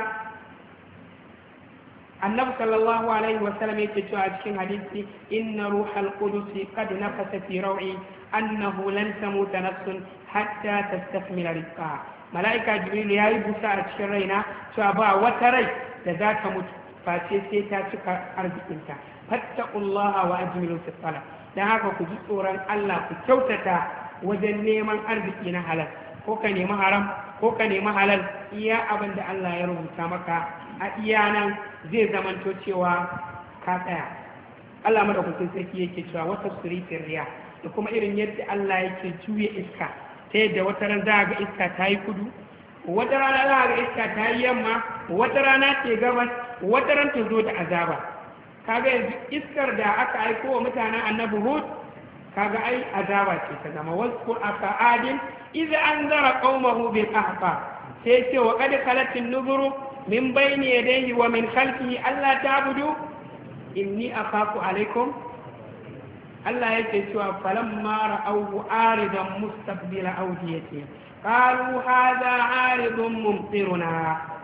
Annabi sallallahu alaihi wasallam yake cewa a cikin hadisi inna ruhal qudus qad nafasa fi raw'i annahu lan tamuta nafsun hatta tastakmila rizqaha. Malaika Jibril ya yi busa a cikin raina cewa ba wata rai da za ta mutu face sai ta cika arzikinta. Fattaqullaha wa ajmilu fi talab. Dan haka ku ji tsoron Allah, ku kyautata wajen neman arziki na halal, ko ka nemi haram ko ka nemi halal, iya abin da Allah ya rubuta maka a iya nan zai zamanto cewa ka tsaya. Allah madaukakin sarki yake cewa wata surifin riya, da kuma irin yadda Allah yake juya iska ta yadda wata ran za ga iska ta yi kudu, wata rana za ga iska ta yi yamma, wata rana ce gabas, wata ran ta zo da azaba. Kaga yanzu iskar da aka aiko wa mutanen annabi Hud, kaga ai azaba ce ta zama. Waskur aka adin idza anzara qaumahu bil ahqaf, sai ce wa qad khalatin nuzuru min bayni yadayhi wa min khalfihi alla ta'budu inni akhafu alaikum. Allah yake cewa falamma ra'awhu aridan mustaqbila awdiyati qalu hadha aridun mumtiruna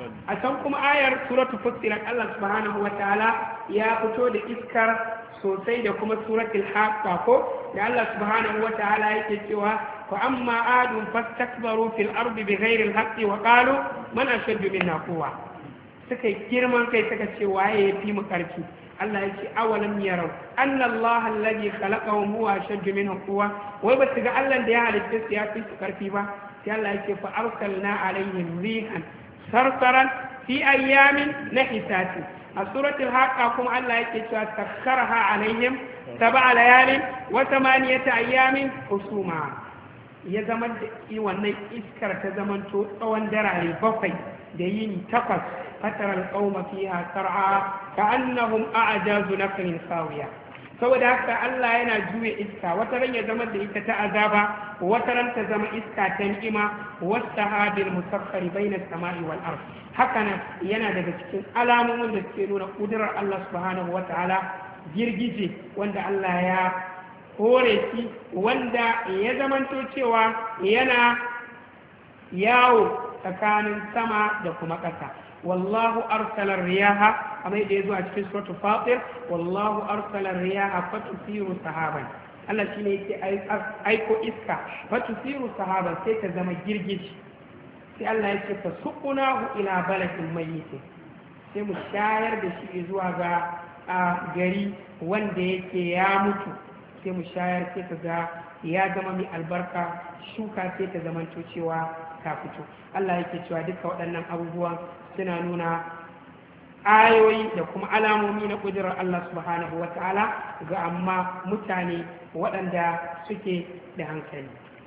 a can kuma ayar suratul fussilat Allah subhanahu wataala ya fito da iskar sosai da kuma suratul haqqa ko da Allah subhanahu wataala yake cewa fa amma adun fastakbaru fil ardi bighairi alhaqqi wa qalu man ashaddu minna quwwa, suka yi girman kai suka ce waye ya fi mu karfi. Allah ya ce awalam yarau anna Allah alladhi khalaqahum huwa ashaddu minhum quwwa, wai ba su ga Allah da ya halitta su ya fi su karfi ba. sai Allah ya ce fa arsalna alaihim rihan sarsaran fi ayyamin nahisati. a suratul haqqa kuma Allah yake cewa sakkaraha alaihim sab'a layalin wa thamaniyata ayyamin husuma, ya zama da wannan iskar ta zamanto tsawon darare bakwai da yini takwas. fataral qauma fiha sar'a ka'annahum a'jazu nakhrin sawiya. saboda haka Allah yana juya iska, wata ran ya zama da ita ta azaba, wata ran ta zama iska ta ni'ima. was-sahabil musakhkhari bayna as-sama'i wal ard. haka nan yana daga cikin alamomin da suke nuna kudurar Allah subhanahu wata'ala, girgije wanda Allah ya hore shi, wanda ya zamanto cewa yana yawo tsakanin sama da kuma ƙasa. wallahu arsala riyaha, kamar yadda ya zo a cikin suratul fatir, wallahu arsala riyaha fatusiru sahaban. Allah shine yake aiko iska fatusiru sahaban, sai ta zama girgije. sai Allah ya ce fasuqnahu ila baladin mayyit, sai mu shayar da shi zuwa ga gari wanda yake ya mutu, sai mu shayar sai ta ga ya zama mai albarka, shuka sai ta zamanto cewa ta fito. Allah yake cewa duka waɗannan abubuwan suna nuna ayoyi da kuma alamomi na ƙudurar Allah subhanahu wa ta'ala ga amma mutane waɗanda suke da hankali.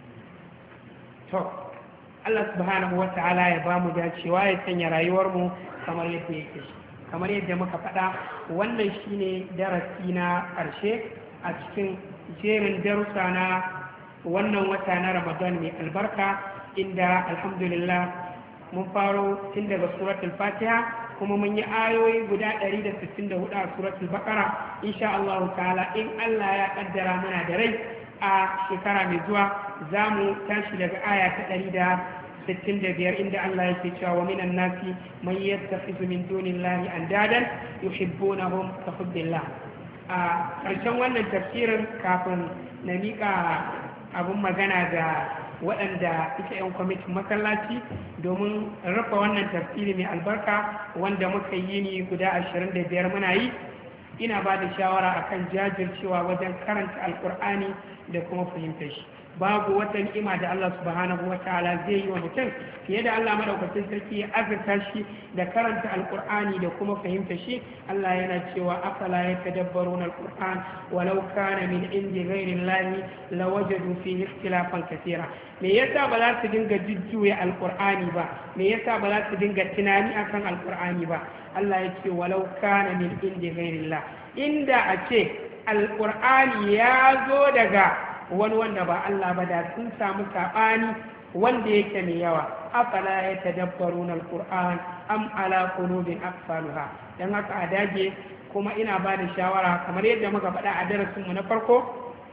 To, Allah subhanahu wa ta'ala ya ba mu dacewa ya sanya rayuwarmu kamar yadda yake. Kamar yadda muka faɗa, wannan shine darasi na ƙarshe a cikin jerin darussa na wannan wata na Ramadan mai albarka, inda alhamdulillah mun faro tun daga suratul Fatiha, kuma mun yi ayoyi guda ɗari da sittin da hudu a suratul Baqara. insha Allah ta'ala in Allah ya kaddara muna da rai a shekara mai zuwa za mu tashi daga aya ta ɗari da sittin da biyar, inda Allah yake cewa wa minan nasi man yattakhidhu min dunillahi andadan yuhibbunahum ka hubbillah. a ƙarshen wannan tafsirin, kafin na miƙa abun magana ga waɗanda ita 'yan kwamitin masallaci domin rufe wannan tafsiri mai albarka wanda muka yi ni guda ashirin da biyar muna yi, ina ba da shawara akan jajircewa wajen karanta alkur'ani da kuma fahimtar shi. babu wata ni'ima da Allah subhanahu wa ta'ala zai yi wa mutum fiye da Allah madaukakin sarki ya azurta shi da karanta alkur'ani da kuma fahimta shi. Allah yana cewa afala yatadabbaruna alquran walau kana min indi ghayri llahi lawajadu fihi ikhtilafan katira. me yasa ba za su dinga jujjuya alkur'ani ba, me yasa ba za su dinga tunani akan alkur'ani ba? Allah ya ce walau kana min indi ghayri llah, inda a ce alkur'ani ya zo daga wani wanda ba Allah ba, da sun samu saɓani wanda yake mai yawa. afala ya tadabbaruna alquran am ala qulubin aqfaluha. dan haka a dage, kuma ina ba da shawara kamar yadda muka faɗa a darasin mu na farko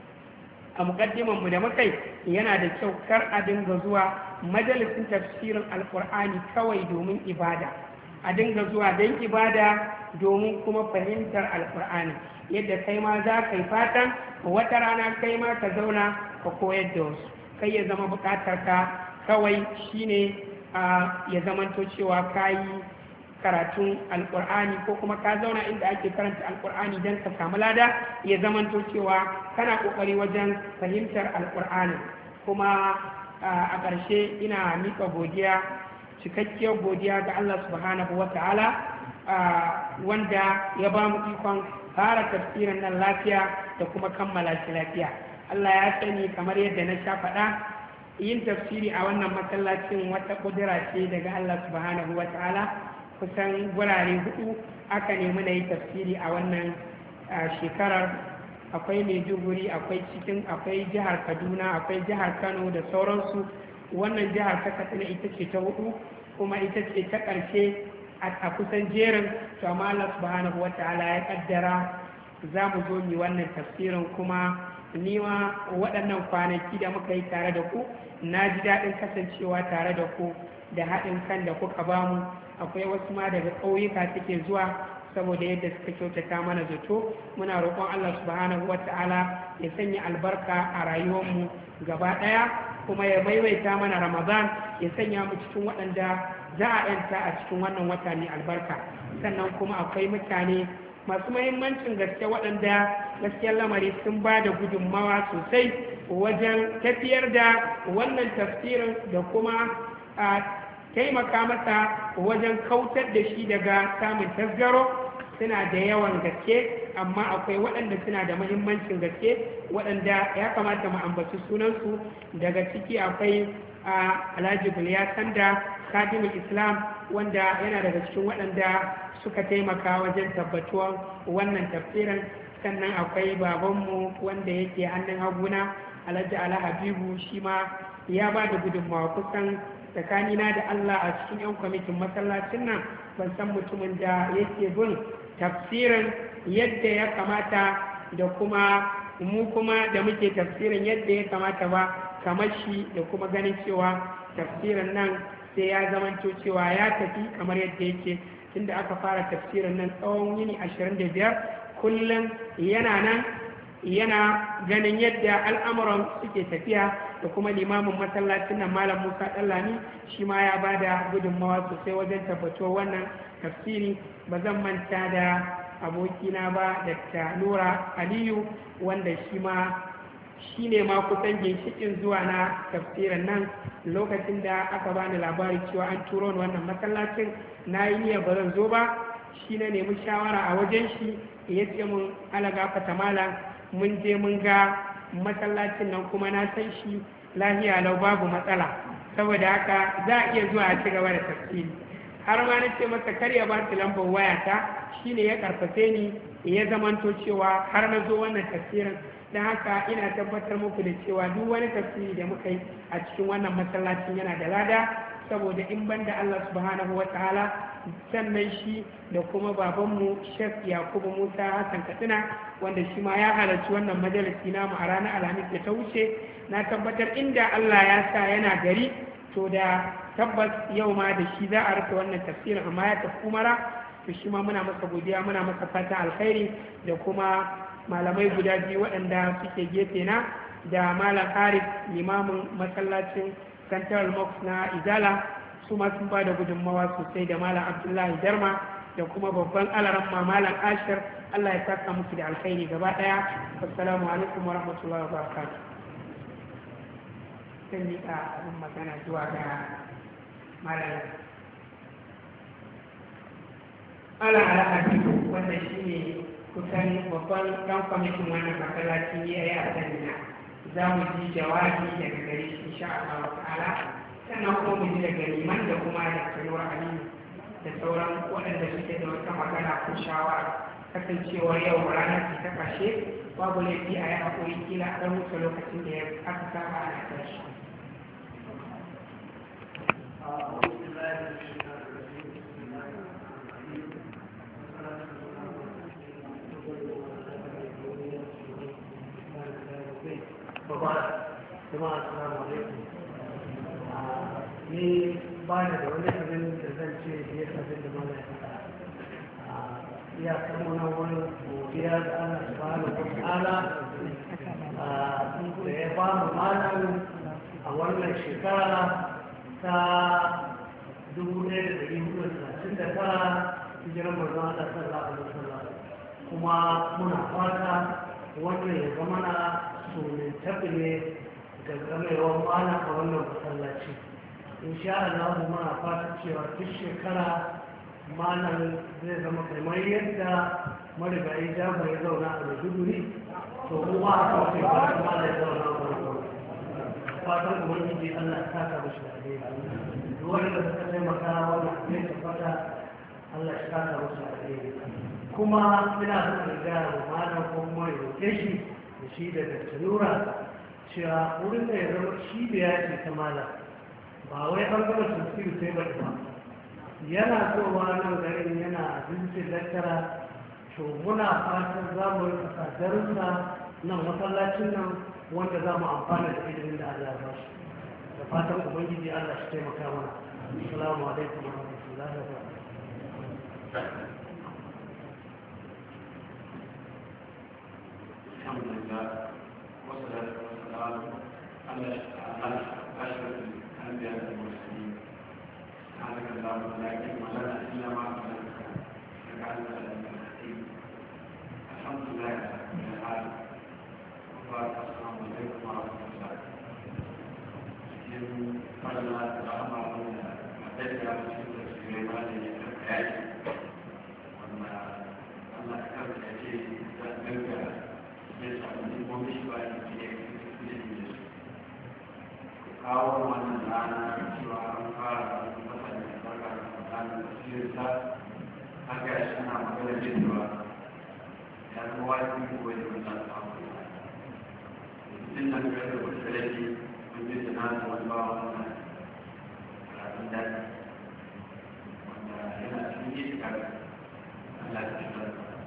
a mukaddiman mu da mukai, yana da kyau kar a dinga zuwa majalisin tafsirin alqur'ani kawai domin ibada, a dinga zuwa don ibada domin kuma fahimtar alqur'ani, yadda kai ma za ka yi fatan wata rana kai ma ka zauna ka koyar da wasu. kai ya zama bukatar ka kawai shine ya zamanto cewa ka yi karatun alkur'ani ko kuma ka zauna inda ake karanta alkur'ani don ka samu lada, ya zamanto cewa kana kokari wajen fahimtar alkur'ani. kuma a ƙarshe ina mika godiya, cikakkiyar godiya ga Allah subhanahu wa ta'ala wanda ya ba mu ikon fara tafsirin nan lafiya da kuma kammala shi lafiya. Allah ya sani, kamar yadda na sha faɗa, yin tafsiri a wannan masallacin wata ƙudura ce daga Allah subhanahu wa ta'ala. kusan gurare hudu aka nemi na yi tafsiri a wannan shekarar. akwai Maiduguri, akwai cikin akwai jihar Kaduna, akwai jihar Kano da sauransu. wannan jihar ta Katsina ita ce ta hudu, kuma ita ce ta ƙarshe a kusan jerin. to amma Allah subhanahu wa ta'ala ya kaddara za mu zo mu wannan tafsirin, kuma ni ma waɗannan kwanaki da muka yi tare da ku na ji daɗin kasancewa tare da ku da haɗin kan da kuka bamu akwai wasu ma daga ƙauyuka suke zuwa saboda yadda suka kyautata mana zato. Muna roƙon Allah subhanahu wata'ala ya sanya albarka a rayuwarmu gaba ɗaya, kuma ya maimaita mana Ramadan, ya sanya mu cikin waɗanda za a yanta a cikin wannan wata mai albarka. Sannan kuma akwai mutane masu mahimmancin gaske waɗanda gaskiyar lamari sun ba da gudunmawa sosai wajen tafiyar da wannan tafsirin da kuma a taimaka masa wajen kautar da shi daga samun tasgaro. Suna da yawan gaske, amma akwai waɗanda suna da mahimmancin gaske waɗanda ya kamata mu ambaci sunansu. Daga ciki akwai Alhaji Biliya Sanda Kadimul Islam, wanda yana daga cikin waɗanda suka taimaka wajen tabbatuwar wannan tafsirin. Sannan akwai babanmu wanda yake hannun haguna, Alhaji Ala Habibu, shi ma ya ba da gudunmawa. Kusan tsakanina da Allah a cikin 'yan kwamitin masallacin nan ban san mutumin da yake bin tafsirin yadda ya kamata da kuma mu kuma da muke tafsirin yadda ya kamata ba kamar shi, da kuma ganin cewa tafsirin nan sai ya zamanto cewa ya tafi kamar yadda yake. Tunda aka fara tafsirin nan tsawon yini ashirin da biyar kullum yana nan yana ganin yadda al'amuran suke tafiya, da kuma limamin masallacin nan Malam Musa Dallami shi ma ya bada gudunmawa sosai wajen tabbatuwar wannan tafsiri. Ba zan manta da abokina ba Dakta Nura Aliyu, wanda shi ma shi ne ma kusan ginshiƙin zuwa na tafsirin nan. Lokacin da aka bani labari cewa an turo ni wannan masallacin, na yi niyyar ba zan zo ba, shi na nemi shawara a wajen shi, ya ce mun alagafata malam, mun je mun ga masallacin nan kuma na san shi lahiya lau babu matsala, saboda haka za a iya zuwa a ci gaba da tafsiri. Har ma na ce masa kar ya ba su lambar wayata, shi ne ya karfafe ni ya zamanto cewa har na zo wannan tafsirin. Don haka ina tabbatar muku da cewa duk wani tafsiri da muka yi a cikin wannan masallacin yana da lada, saboda in banda Allah subhanahu wa ta'ala, sannan shi da kuma babanmu Sheikh Yakubu Musa Hassan Katsina, wanda shi ma ya halarci wannan majalisi namu a ranar Alhamis da ta wuce. Na tabbatar inda Allah ya sa yana gari, to da tabbas yau ma da shi za a rufe wannan tafsirin, amma ya tafi umara. To shi ma muna masa godiya, muna masa fatan alkhairi, da kuma malamai guda biyu waɗanda suke gefe na, da Malam Arif limamin masallacin Central Mosque na Izala, su ma sun ba da gudunmawa sosai, da Malam Abdullahi Darma, da kuma babban alaramma Malam Ashir. Allah ya saka musu da alkhairi gaba ɗaya. Assalamu alaikum wa rahmatullahi wa barakatuh. Zan miƙa abin magana zuwa ga Malam Malam Alhaji, wanda shi ne kusan babban ɗan kwamitin wannan masallaci ya yi a sanina. Za mu ji jawabi daga gare shi insha Allah ta'ala, sannan kuma mu ji daga liman da kuma da Sanura Aliyu da sauran waɗanda suke da wata magana ko shawara. Kasancewar yau ranar ce ta ƙarshe, babu laifi a yi haƙuri kila a ɗan wuce lokacin da ya aka saba ana tashi. Jama'a assalamu alaikum. Ni ba da wani abin da zan ce biyar abin da mana ya faɗa. Ya kama na wani godiya da Allah subhanahu wa ta'ala da ya ba mu malam a wannan shekara ta dubu ɗaya da ɗari hudu da talatin da tara hijiran manzon Allah sallallahu alaihi wasallam. Kuma muna fata wannan ya zama na sunan tabi ne da gamewar malam a wannan masallaci. Insha Allah muna fata cewa duk shekara malam zai zama kamar yadda marigayi jago ya zauna a Maiduguri, to kuma a kawai ba su malam ya zauna a Maiduguri. Fatan ubangiji Allah ya saka mashi da alheri. Duk wanda suka taimaka wannan abin da fata Allah ya saka mashi da alheri. Kuma ina son da gaya wa malam ko kuma ya roƙe shi da shi da Dakta Nura cewa wurin da ya zama cibiya ce ta malam, ba wai an gama tafsiri sai ba ba. Yana zowa nan garin yana bincin lattara, to muna fatan za mu rika darussa nan masallacin nan wanda za mu amfana da ilimin da Allah ya ba shi. Da fatan ubangiji Allah shi taimaka mana. assalamu alaikum wa rahmatullahi wa barakatuh. alhamdulillah wassalatu wassalamu ala ashrafil anbiya wal mursalin سبحانك اللهم لا علم لنا الا ما علمتنا انك انت العليم الحكيم الحمد لله رب العالمين وبارك السلام عليكم ورحمه الله cikin falla da amma da madaiya cikin da su yi wani ne da kai wanda Allah ya karɓe ce da daga ya samu jikoki ba da ke da su kawo wannan rana cewa an fara mutane da barka da mutane da sirta haka shi ana magana da cewa ya zama wajibi ko da wannan samu din nan da da wata rage mun ji da nan wani ba wannan karatun da wanda yana cikin iska Allah ya shiga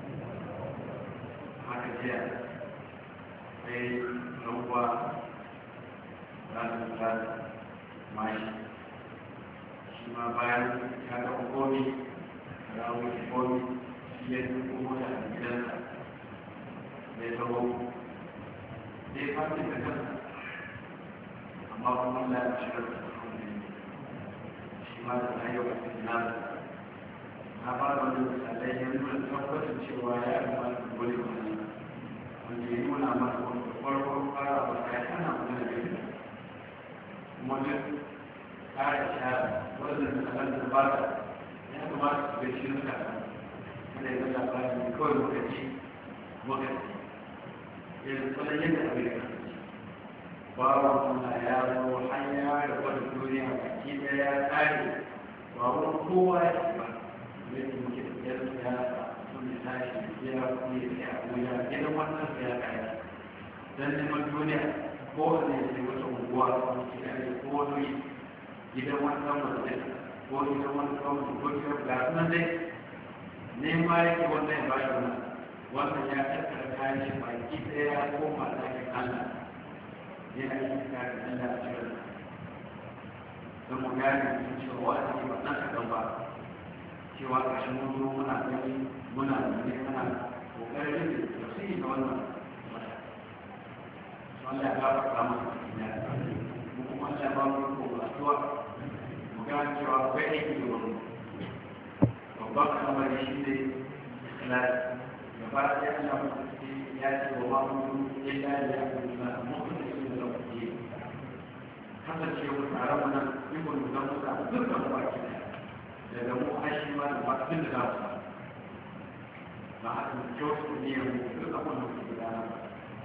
haka jiya sai ruwa ranar da mai shi ma bayan ya ga komi rawar komi shi ya yi kuma da gidansa ya zama zai fata da kansa amma kuma Allah ya shigar da shi ma da hanyar a cikin nasa na fara wani misalai ya nuna tabbatar cewa ya yi ma da gole wani wanda ya nuna masa wani farkon fara ba ta yi ana wani da gani kuma duk ƙara shara wadda misalan da ba ta ya kamata su bai shi nuka wanda ya zama ba ne kawai lokaci lokaci yanzu tsanan yadda abin da bawa kuma ya zo hanya da wani duniya baki ɗaya ya tsari ba wani kowa ya ce ba yadda muke tafiyar da sun da tashi ya kuma ya abuja gidan wannan ya kaya don neman duniya ko wanda ya ce wata unguwa ko gidan ko wani gidan wannan mutum ko gidan wani kawai ko gidan ga sunan dai nema yake wannan ya ba shi wannan wannan ya tattara kayan shi baki ɗaya ya koma ɗakin Allah yana yin kare Allah a cikin don mu gane sun cewa wa'azi ba ɗan kaɗan ba cewa ƙarshen mun zo muna gani muna ne muna ƙoƙarin yin tafsiri da wannan wata Allah ya gafarta mana mu kuma Allah ba mu ko addu'a mu gane cewa akwai aiki da wani babban al'amari shi ne ikhlasi gaba ɗaya Allah ya ce wa ma mutu illa da ya kuma mutu kasancewa tare mu nan ikon mu zama da dukkan baki daga mu hashi ma da bakin da za su samu ba a kan kyautu ne mu duk abin da kuke gudana ba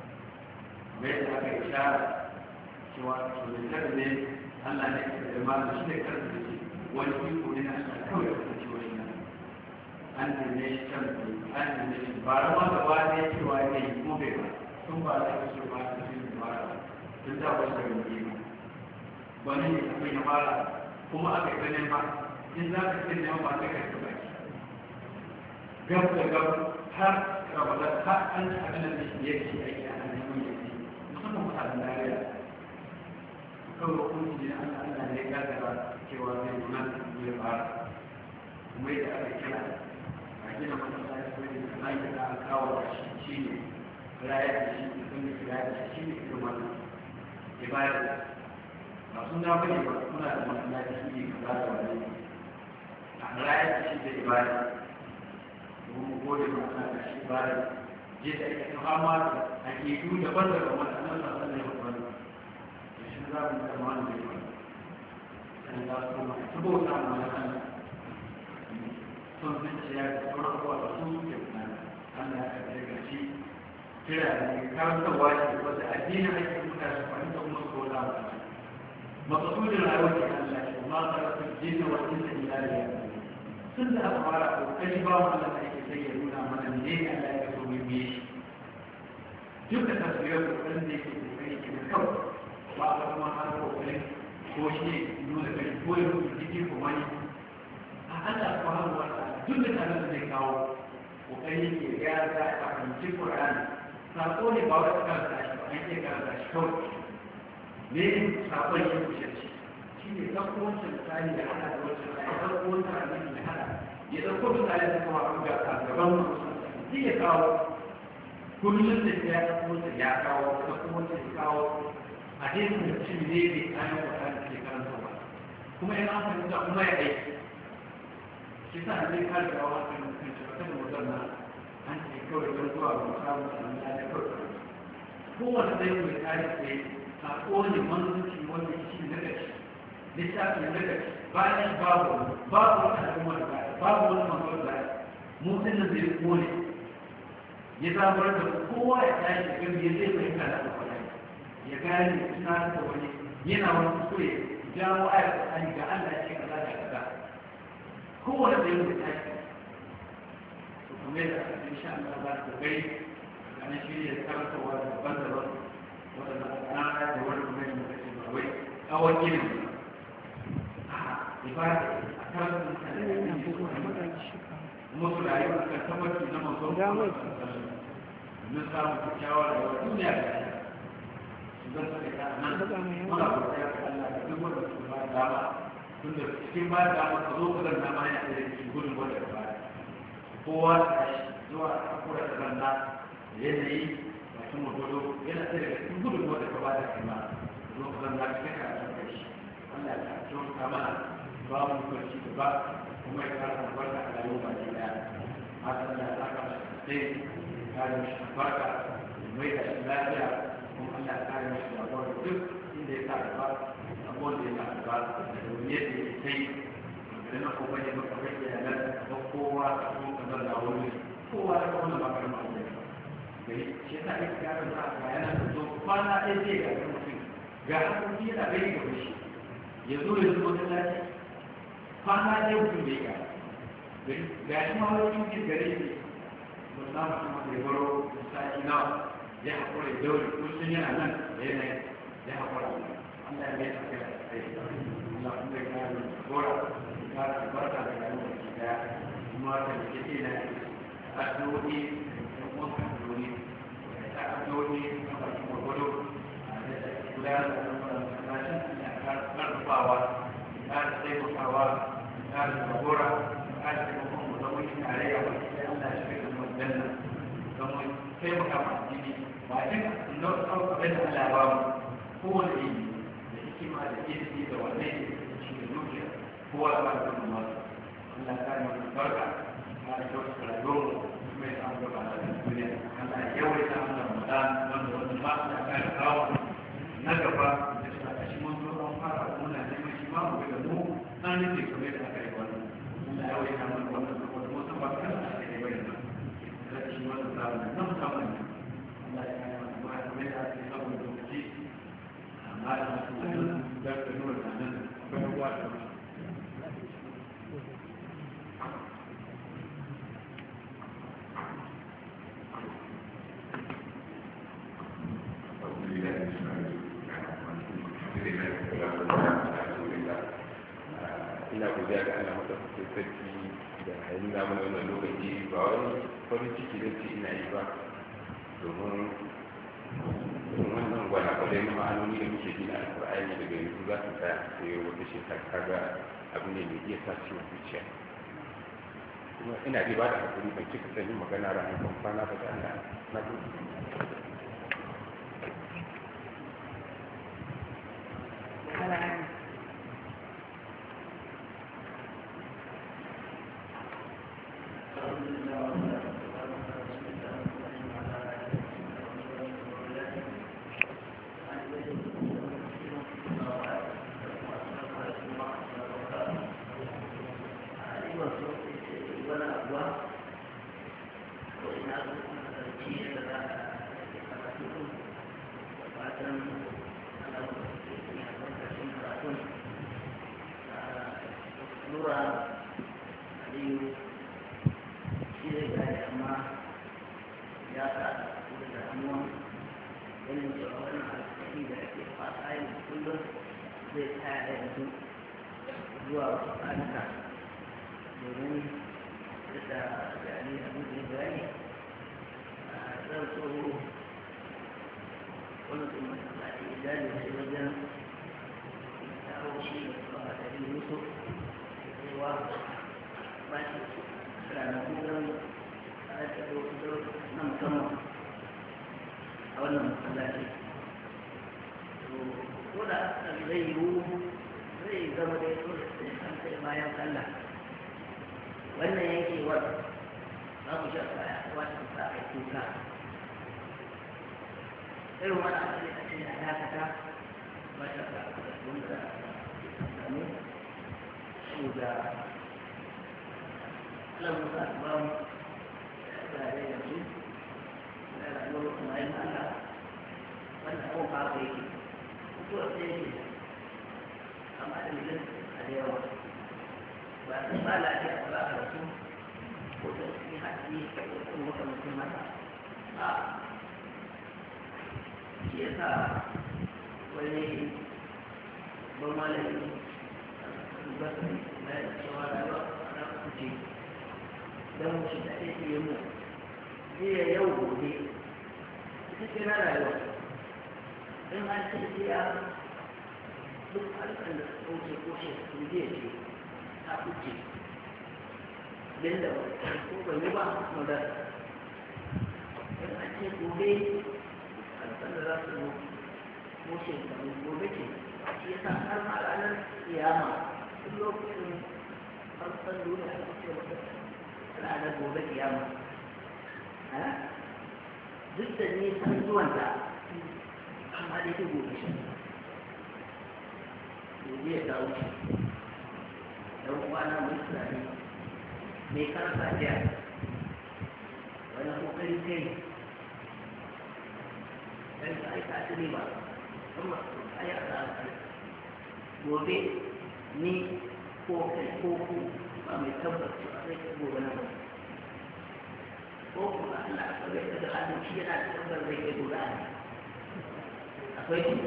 mai da aka yi shara cewa tulitar ne Allah ne ka da ma da shi ne karfi da shi wani iko ne na shi kawai da kuma ciwo shi nan an dane shi can an dane shi ba rama gaba ne cewa ya yi kuma bai ba sun ba da shi ba da shi ba tun da wasu da yi wani ne abin ya fara kuma aka yi ganin ba in za ka ce neman ba sai ka yi baki gab da gab har rabatar har an ci abin da ya ce aiki a nan neman ya ce musamman mutanen dariya kawai hukunci ne an Allah ne ya gagara cewa zai nuna ya fara kuma yadda aka kira a gina masallaci wani da na yi da aka kawo da shi shi ne rayar da shi da sun yi rayar da shi ne irin wannan ibada ba sun da bane ba suna da masallaci shi ne kaza da wani a rayar da shi da ibada kuma mu gode ma ana da shi ibada je da ake fama da akidu daban-daban wadannan sasan ne ba wani da shi za mu da wani da wani kan za su kuma su bauta ma wani Allah son zuciya da sauran kuwa da su suke kuma Allah ya karɓe ga shi kira ne karantarwa ce wanda addinin ake mutane fahimta kuma su bauta ma Allah مقصود العوض عن الله ما خلق الجن والانس الا ليعبدون سنة أخبار وكلمة على ذلك سيدنا من الدين لا يكون بيش جبت تصوير عندي في الفريق الكون بعض ما خلقه فريق هو شيء يقول لك هو يقول لك وماني هذا أخبار وتعالى جبت على ذلك وكلمة يجازى في القرآن سأقول بعض كلمات أنت كلمات شكر ne sabon yin kushe shi ne ɗauko wancan misali da hana da wancan ya ɗauko wancan abin da hana ya ɗauko misali da kuma abu ga a gaban mutum ya kawo kullum da ya ɗauko wancan ya kawo ya ɗauko wancan ya kawo a dai mutum ne bai kayan wata da ke karantarwa kuma yana amfani da kuma ya aiki shi sa zai kare da wata mutum ce wata da mutum na an ce kawai don zuwa ga samun samun ya da kawai kowane zai mai kare tsaye a kowane manzuci wanda shi na gaci littafi na gaci bayan babu babu wata al'umma da baya babu wani manzo da baya mutum da zai kone ya zaburar da kowa ya tashi da gami ya zai fahimta da alƙalai ya gane suna da wani yana wani kuskure jawo ayar da ga Allah ya ce kaza da kaza kowane da yau da tashi to kuma yadda aka insha Allah za ku gai ga nan shirya karantarwa da daban-daban waɗanda ana da wani kuma yin muka ce ba wai tsawon ilimin a ibada a karantar mutane da yin musu rayuwa kan tabbaci na mazo mun samu kyakkyawa da wata duniya da ya zan saka ta nan muna godiya ga Allah da duk wanda su ba dama tun da cikin ba dama ka zo ka zanna ma yana da cikin gudun wanda ka ba kowa ta zuwa a kura da zanna da yanayi bakin magodo yana da cikin gudun wanda ka ba da kai ma zo ka zanna ka kaka a cikin shi Allah ya kyauta ka mana ba mu kwanci da ba kuma ya kara albarka a rayuwa ba ɗaya matan da ya saka sai kare mishi albarka mai da shi lafiya kuma Allah ya kare mishi da abuwa duk inda ya sa gaba abuwan da ya sa gaba da domin yadda ya kai da na kuma ya maka bai da yanar da kowa a kuma kamar da wani kowa ya kawo na bakar ma'amai gari shi ya sa ya kare sa ga yana da zo kwana ɗaya zai ga mutum ga hakoki yana bai ga shi ya zo ya zo wata lafiya kwana ɗaya mutum bai ga ga shi ma wani yankin gare ne ba za mu kuma da baro misali na ya haƙura da daure kullum yana nan da yanayin ya haƙura Allah ya mai tafiya da tsaye Allah kuma ya kare da gora ya kare albarka da rayuwar ki daya kuma ta da ke na addu'o'i da kuma addu'o'i da addu'o'i na bakin gwagwado da gudanar da al'amuran masallacin ya karfafawa ya kare taimakawa ya kare jagora kada da kuma mu zama yin tarayya ba sai Allah ya shiga mu danna don mu taimaka ma addini ba din nan sau da Allah ba mu kowane yi da hikima da ilimi da wane shi da dukiya kowa ba da kuma Allah ya kare mu barka ya da kyau da rayuwar kuma ya samu gaba da duniya Allah ya yawaita mu da Ramadan wanda wanda ba su da kare kawo na gaba da shi a shi mun zo an fara muna neman shi ma mu ga mu an rike kuma da aka yi wannan ya wai kamar wannan kuma wasu ba kan da ke bayyana da shi wannan zamu nan kamar Allah ya yi mana ba kuma ya ce saboda lokaci amma da su da da nuna nan akwai ruwa da ina godiya ga Allah madaukakin sarki da hayin na mana wannan lokaci ba wani farin ciki da ce ina yi ba domin wannan gwalagwalai na ma'anoni da muke gina alƙur'ani daga yanzu za su tsaya sai wata shekara kaga abu ne mai iya sa ciwon zuciya kuma ina dai ba da hakuri ban cika sanin magana ranar kan kwana ba da Allah na gudu Thank you. na musamman a wannan masallaci ko da zai yiwu zai zama da yaso da an kai bayan sallah wannan yankewar za mu shaka ya wata sa a kuka irin wani abu ne a cikin ya dakata ba shaka a kuka wanda samu saboda Allah musa ba mu da ya yanzu da rayuwar kuma yin Allah wannan abun ba ka yake mutuwar sai yake amma da milin a da yawa ba a ba lafiya ba a rasu ko da su haɗi ko kuma makamancin haka a shi ya sa wani ban malami ba su ne da ya cewa rayuwa na kuce don mu shi da ɗaya yi mu jiya yau gobe ita ce na rayuwa in an ce jiya duk harkar da su wuce ko shekaru jiya ce ta wuce din da ko ban yi ba mu da in an ce gobe harkar da za su zo ko shekaru gobe ce shi ya sa har ma ranar kiyama duk lokacin harkar duniya ta ce wata ranar gobe kiyama duk da nisan zuwanta amma dai ta gobe shi gobe ya dawo shi don kwana mai tsari mai karfa jiya wani kokari kai don ka aika asiri ba kuma a yi a gobe ni ko kai ko ku ba mai tabbata a zai kai gobe na ba ko kuma Allah akwai da hannun shi yana da tabbar zai kai gobe ne akwai shi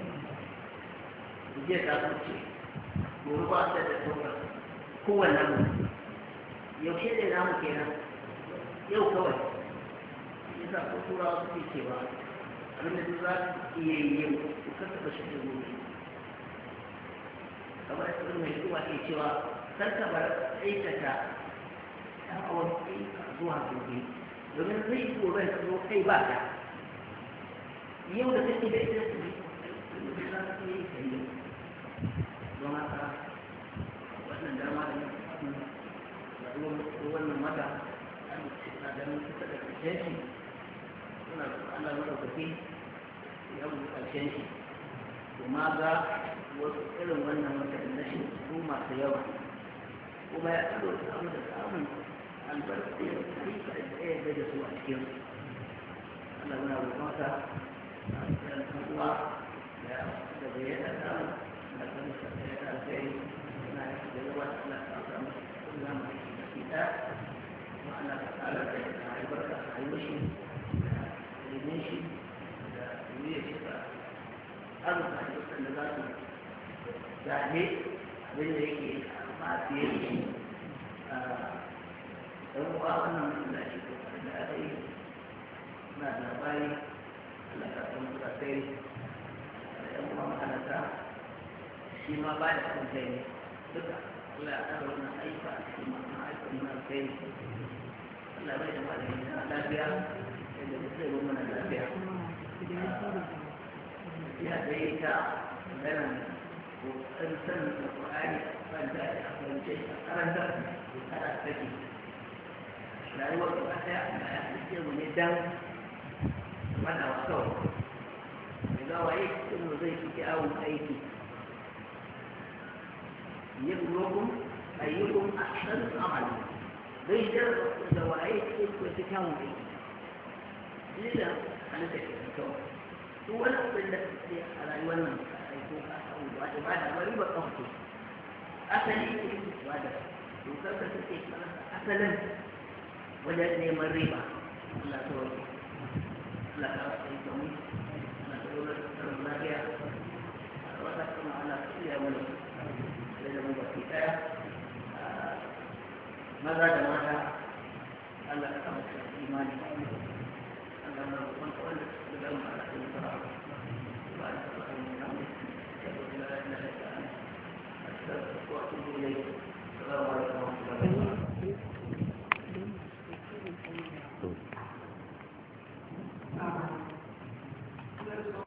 jiya ta kuce gobe ba ta da tabbar kowanne mu yaushe ne namu kenan yau kawai yasa ko turawa suke cewa abinda duk za su iya yi yau su kasa ba shi da gobe kamar yadda mai zuwa ke cewa kar ka bar aikata ɗan awon aika zuwa gobe domin zai gobe ta zo kai ba ta yau da kake da ita su yi za su yi kai yau don haka wannan dama da na faɗin da wannan mata an na ganin kusa da ƙarshen shi suna da Allah madaukaki ya mu ƙarshen shi kuma ga wasu irin wannan wata na shi su masu yawa kuma ya tsaro samu da samun albarka da aika da ɗaya da su a cikin Allah muna roƙonsa a cikin uwa da da bayyana samu da kan sa da ya kai na da yawa Allah ta samu kuma mu da fita kuma Allah ta tsara da albarka a yi shi da ilimin shi da yi shi da azuka da za su zaɓe abin da yake amma fiye da shi ɗan uwa wannan da shi da aka yi na da labari Allah ta san kuka kai ɗan uwa mahalarta shi ma ba da kan kai ne duka Allah ya ɗaga wannan aika a cikin masu aikin na kai Allah bai da malami na lafiya yadda da zai mana lafiya ya dai ta ganin kokarin sanin da Qur'ani ban da a karance a karanta kada take rayuwar da ta ya ce mu ne dan wannan wasu daga waye kuma zai fi awon aiki yablukum ayyukum ahsanu amala dai da waye ko ta kawo aiki idan an take to duk wani abin da kake a rayuwar nan ka aiko ka samu ba da ba da wani ba kawai asali ne ba da dokar ka take karanta asalin wajen neman riba Allah ta wani Allah ta wani domin Allah ta wani tsarin lafiya a wata kuma Allah ta iya wani da zama ba fi ɗaya maza da mata Allah ta kama shi imani Allah na rukun wanda su da mu ala cikin fara ba da fara mu na mu da la ilaha illa anta astaghfiruka wa atubu ilayk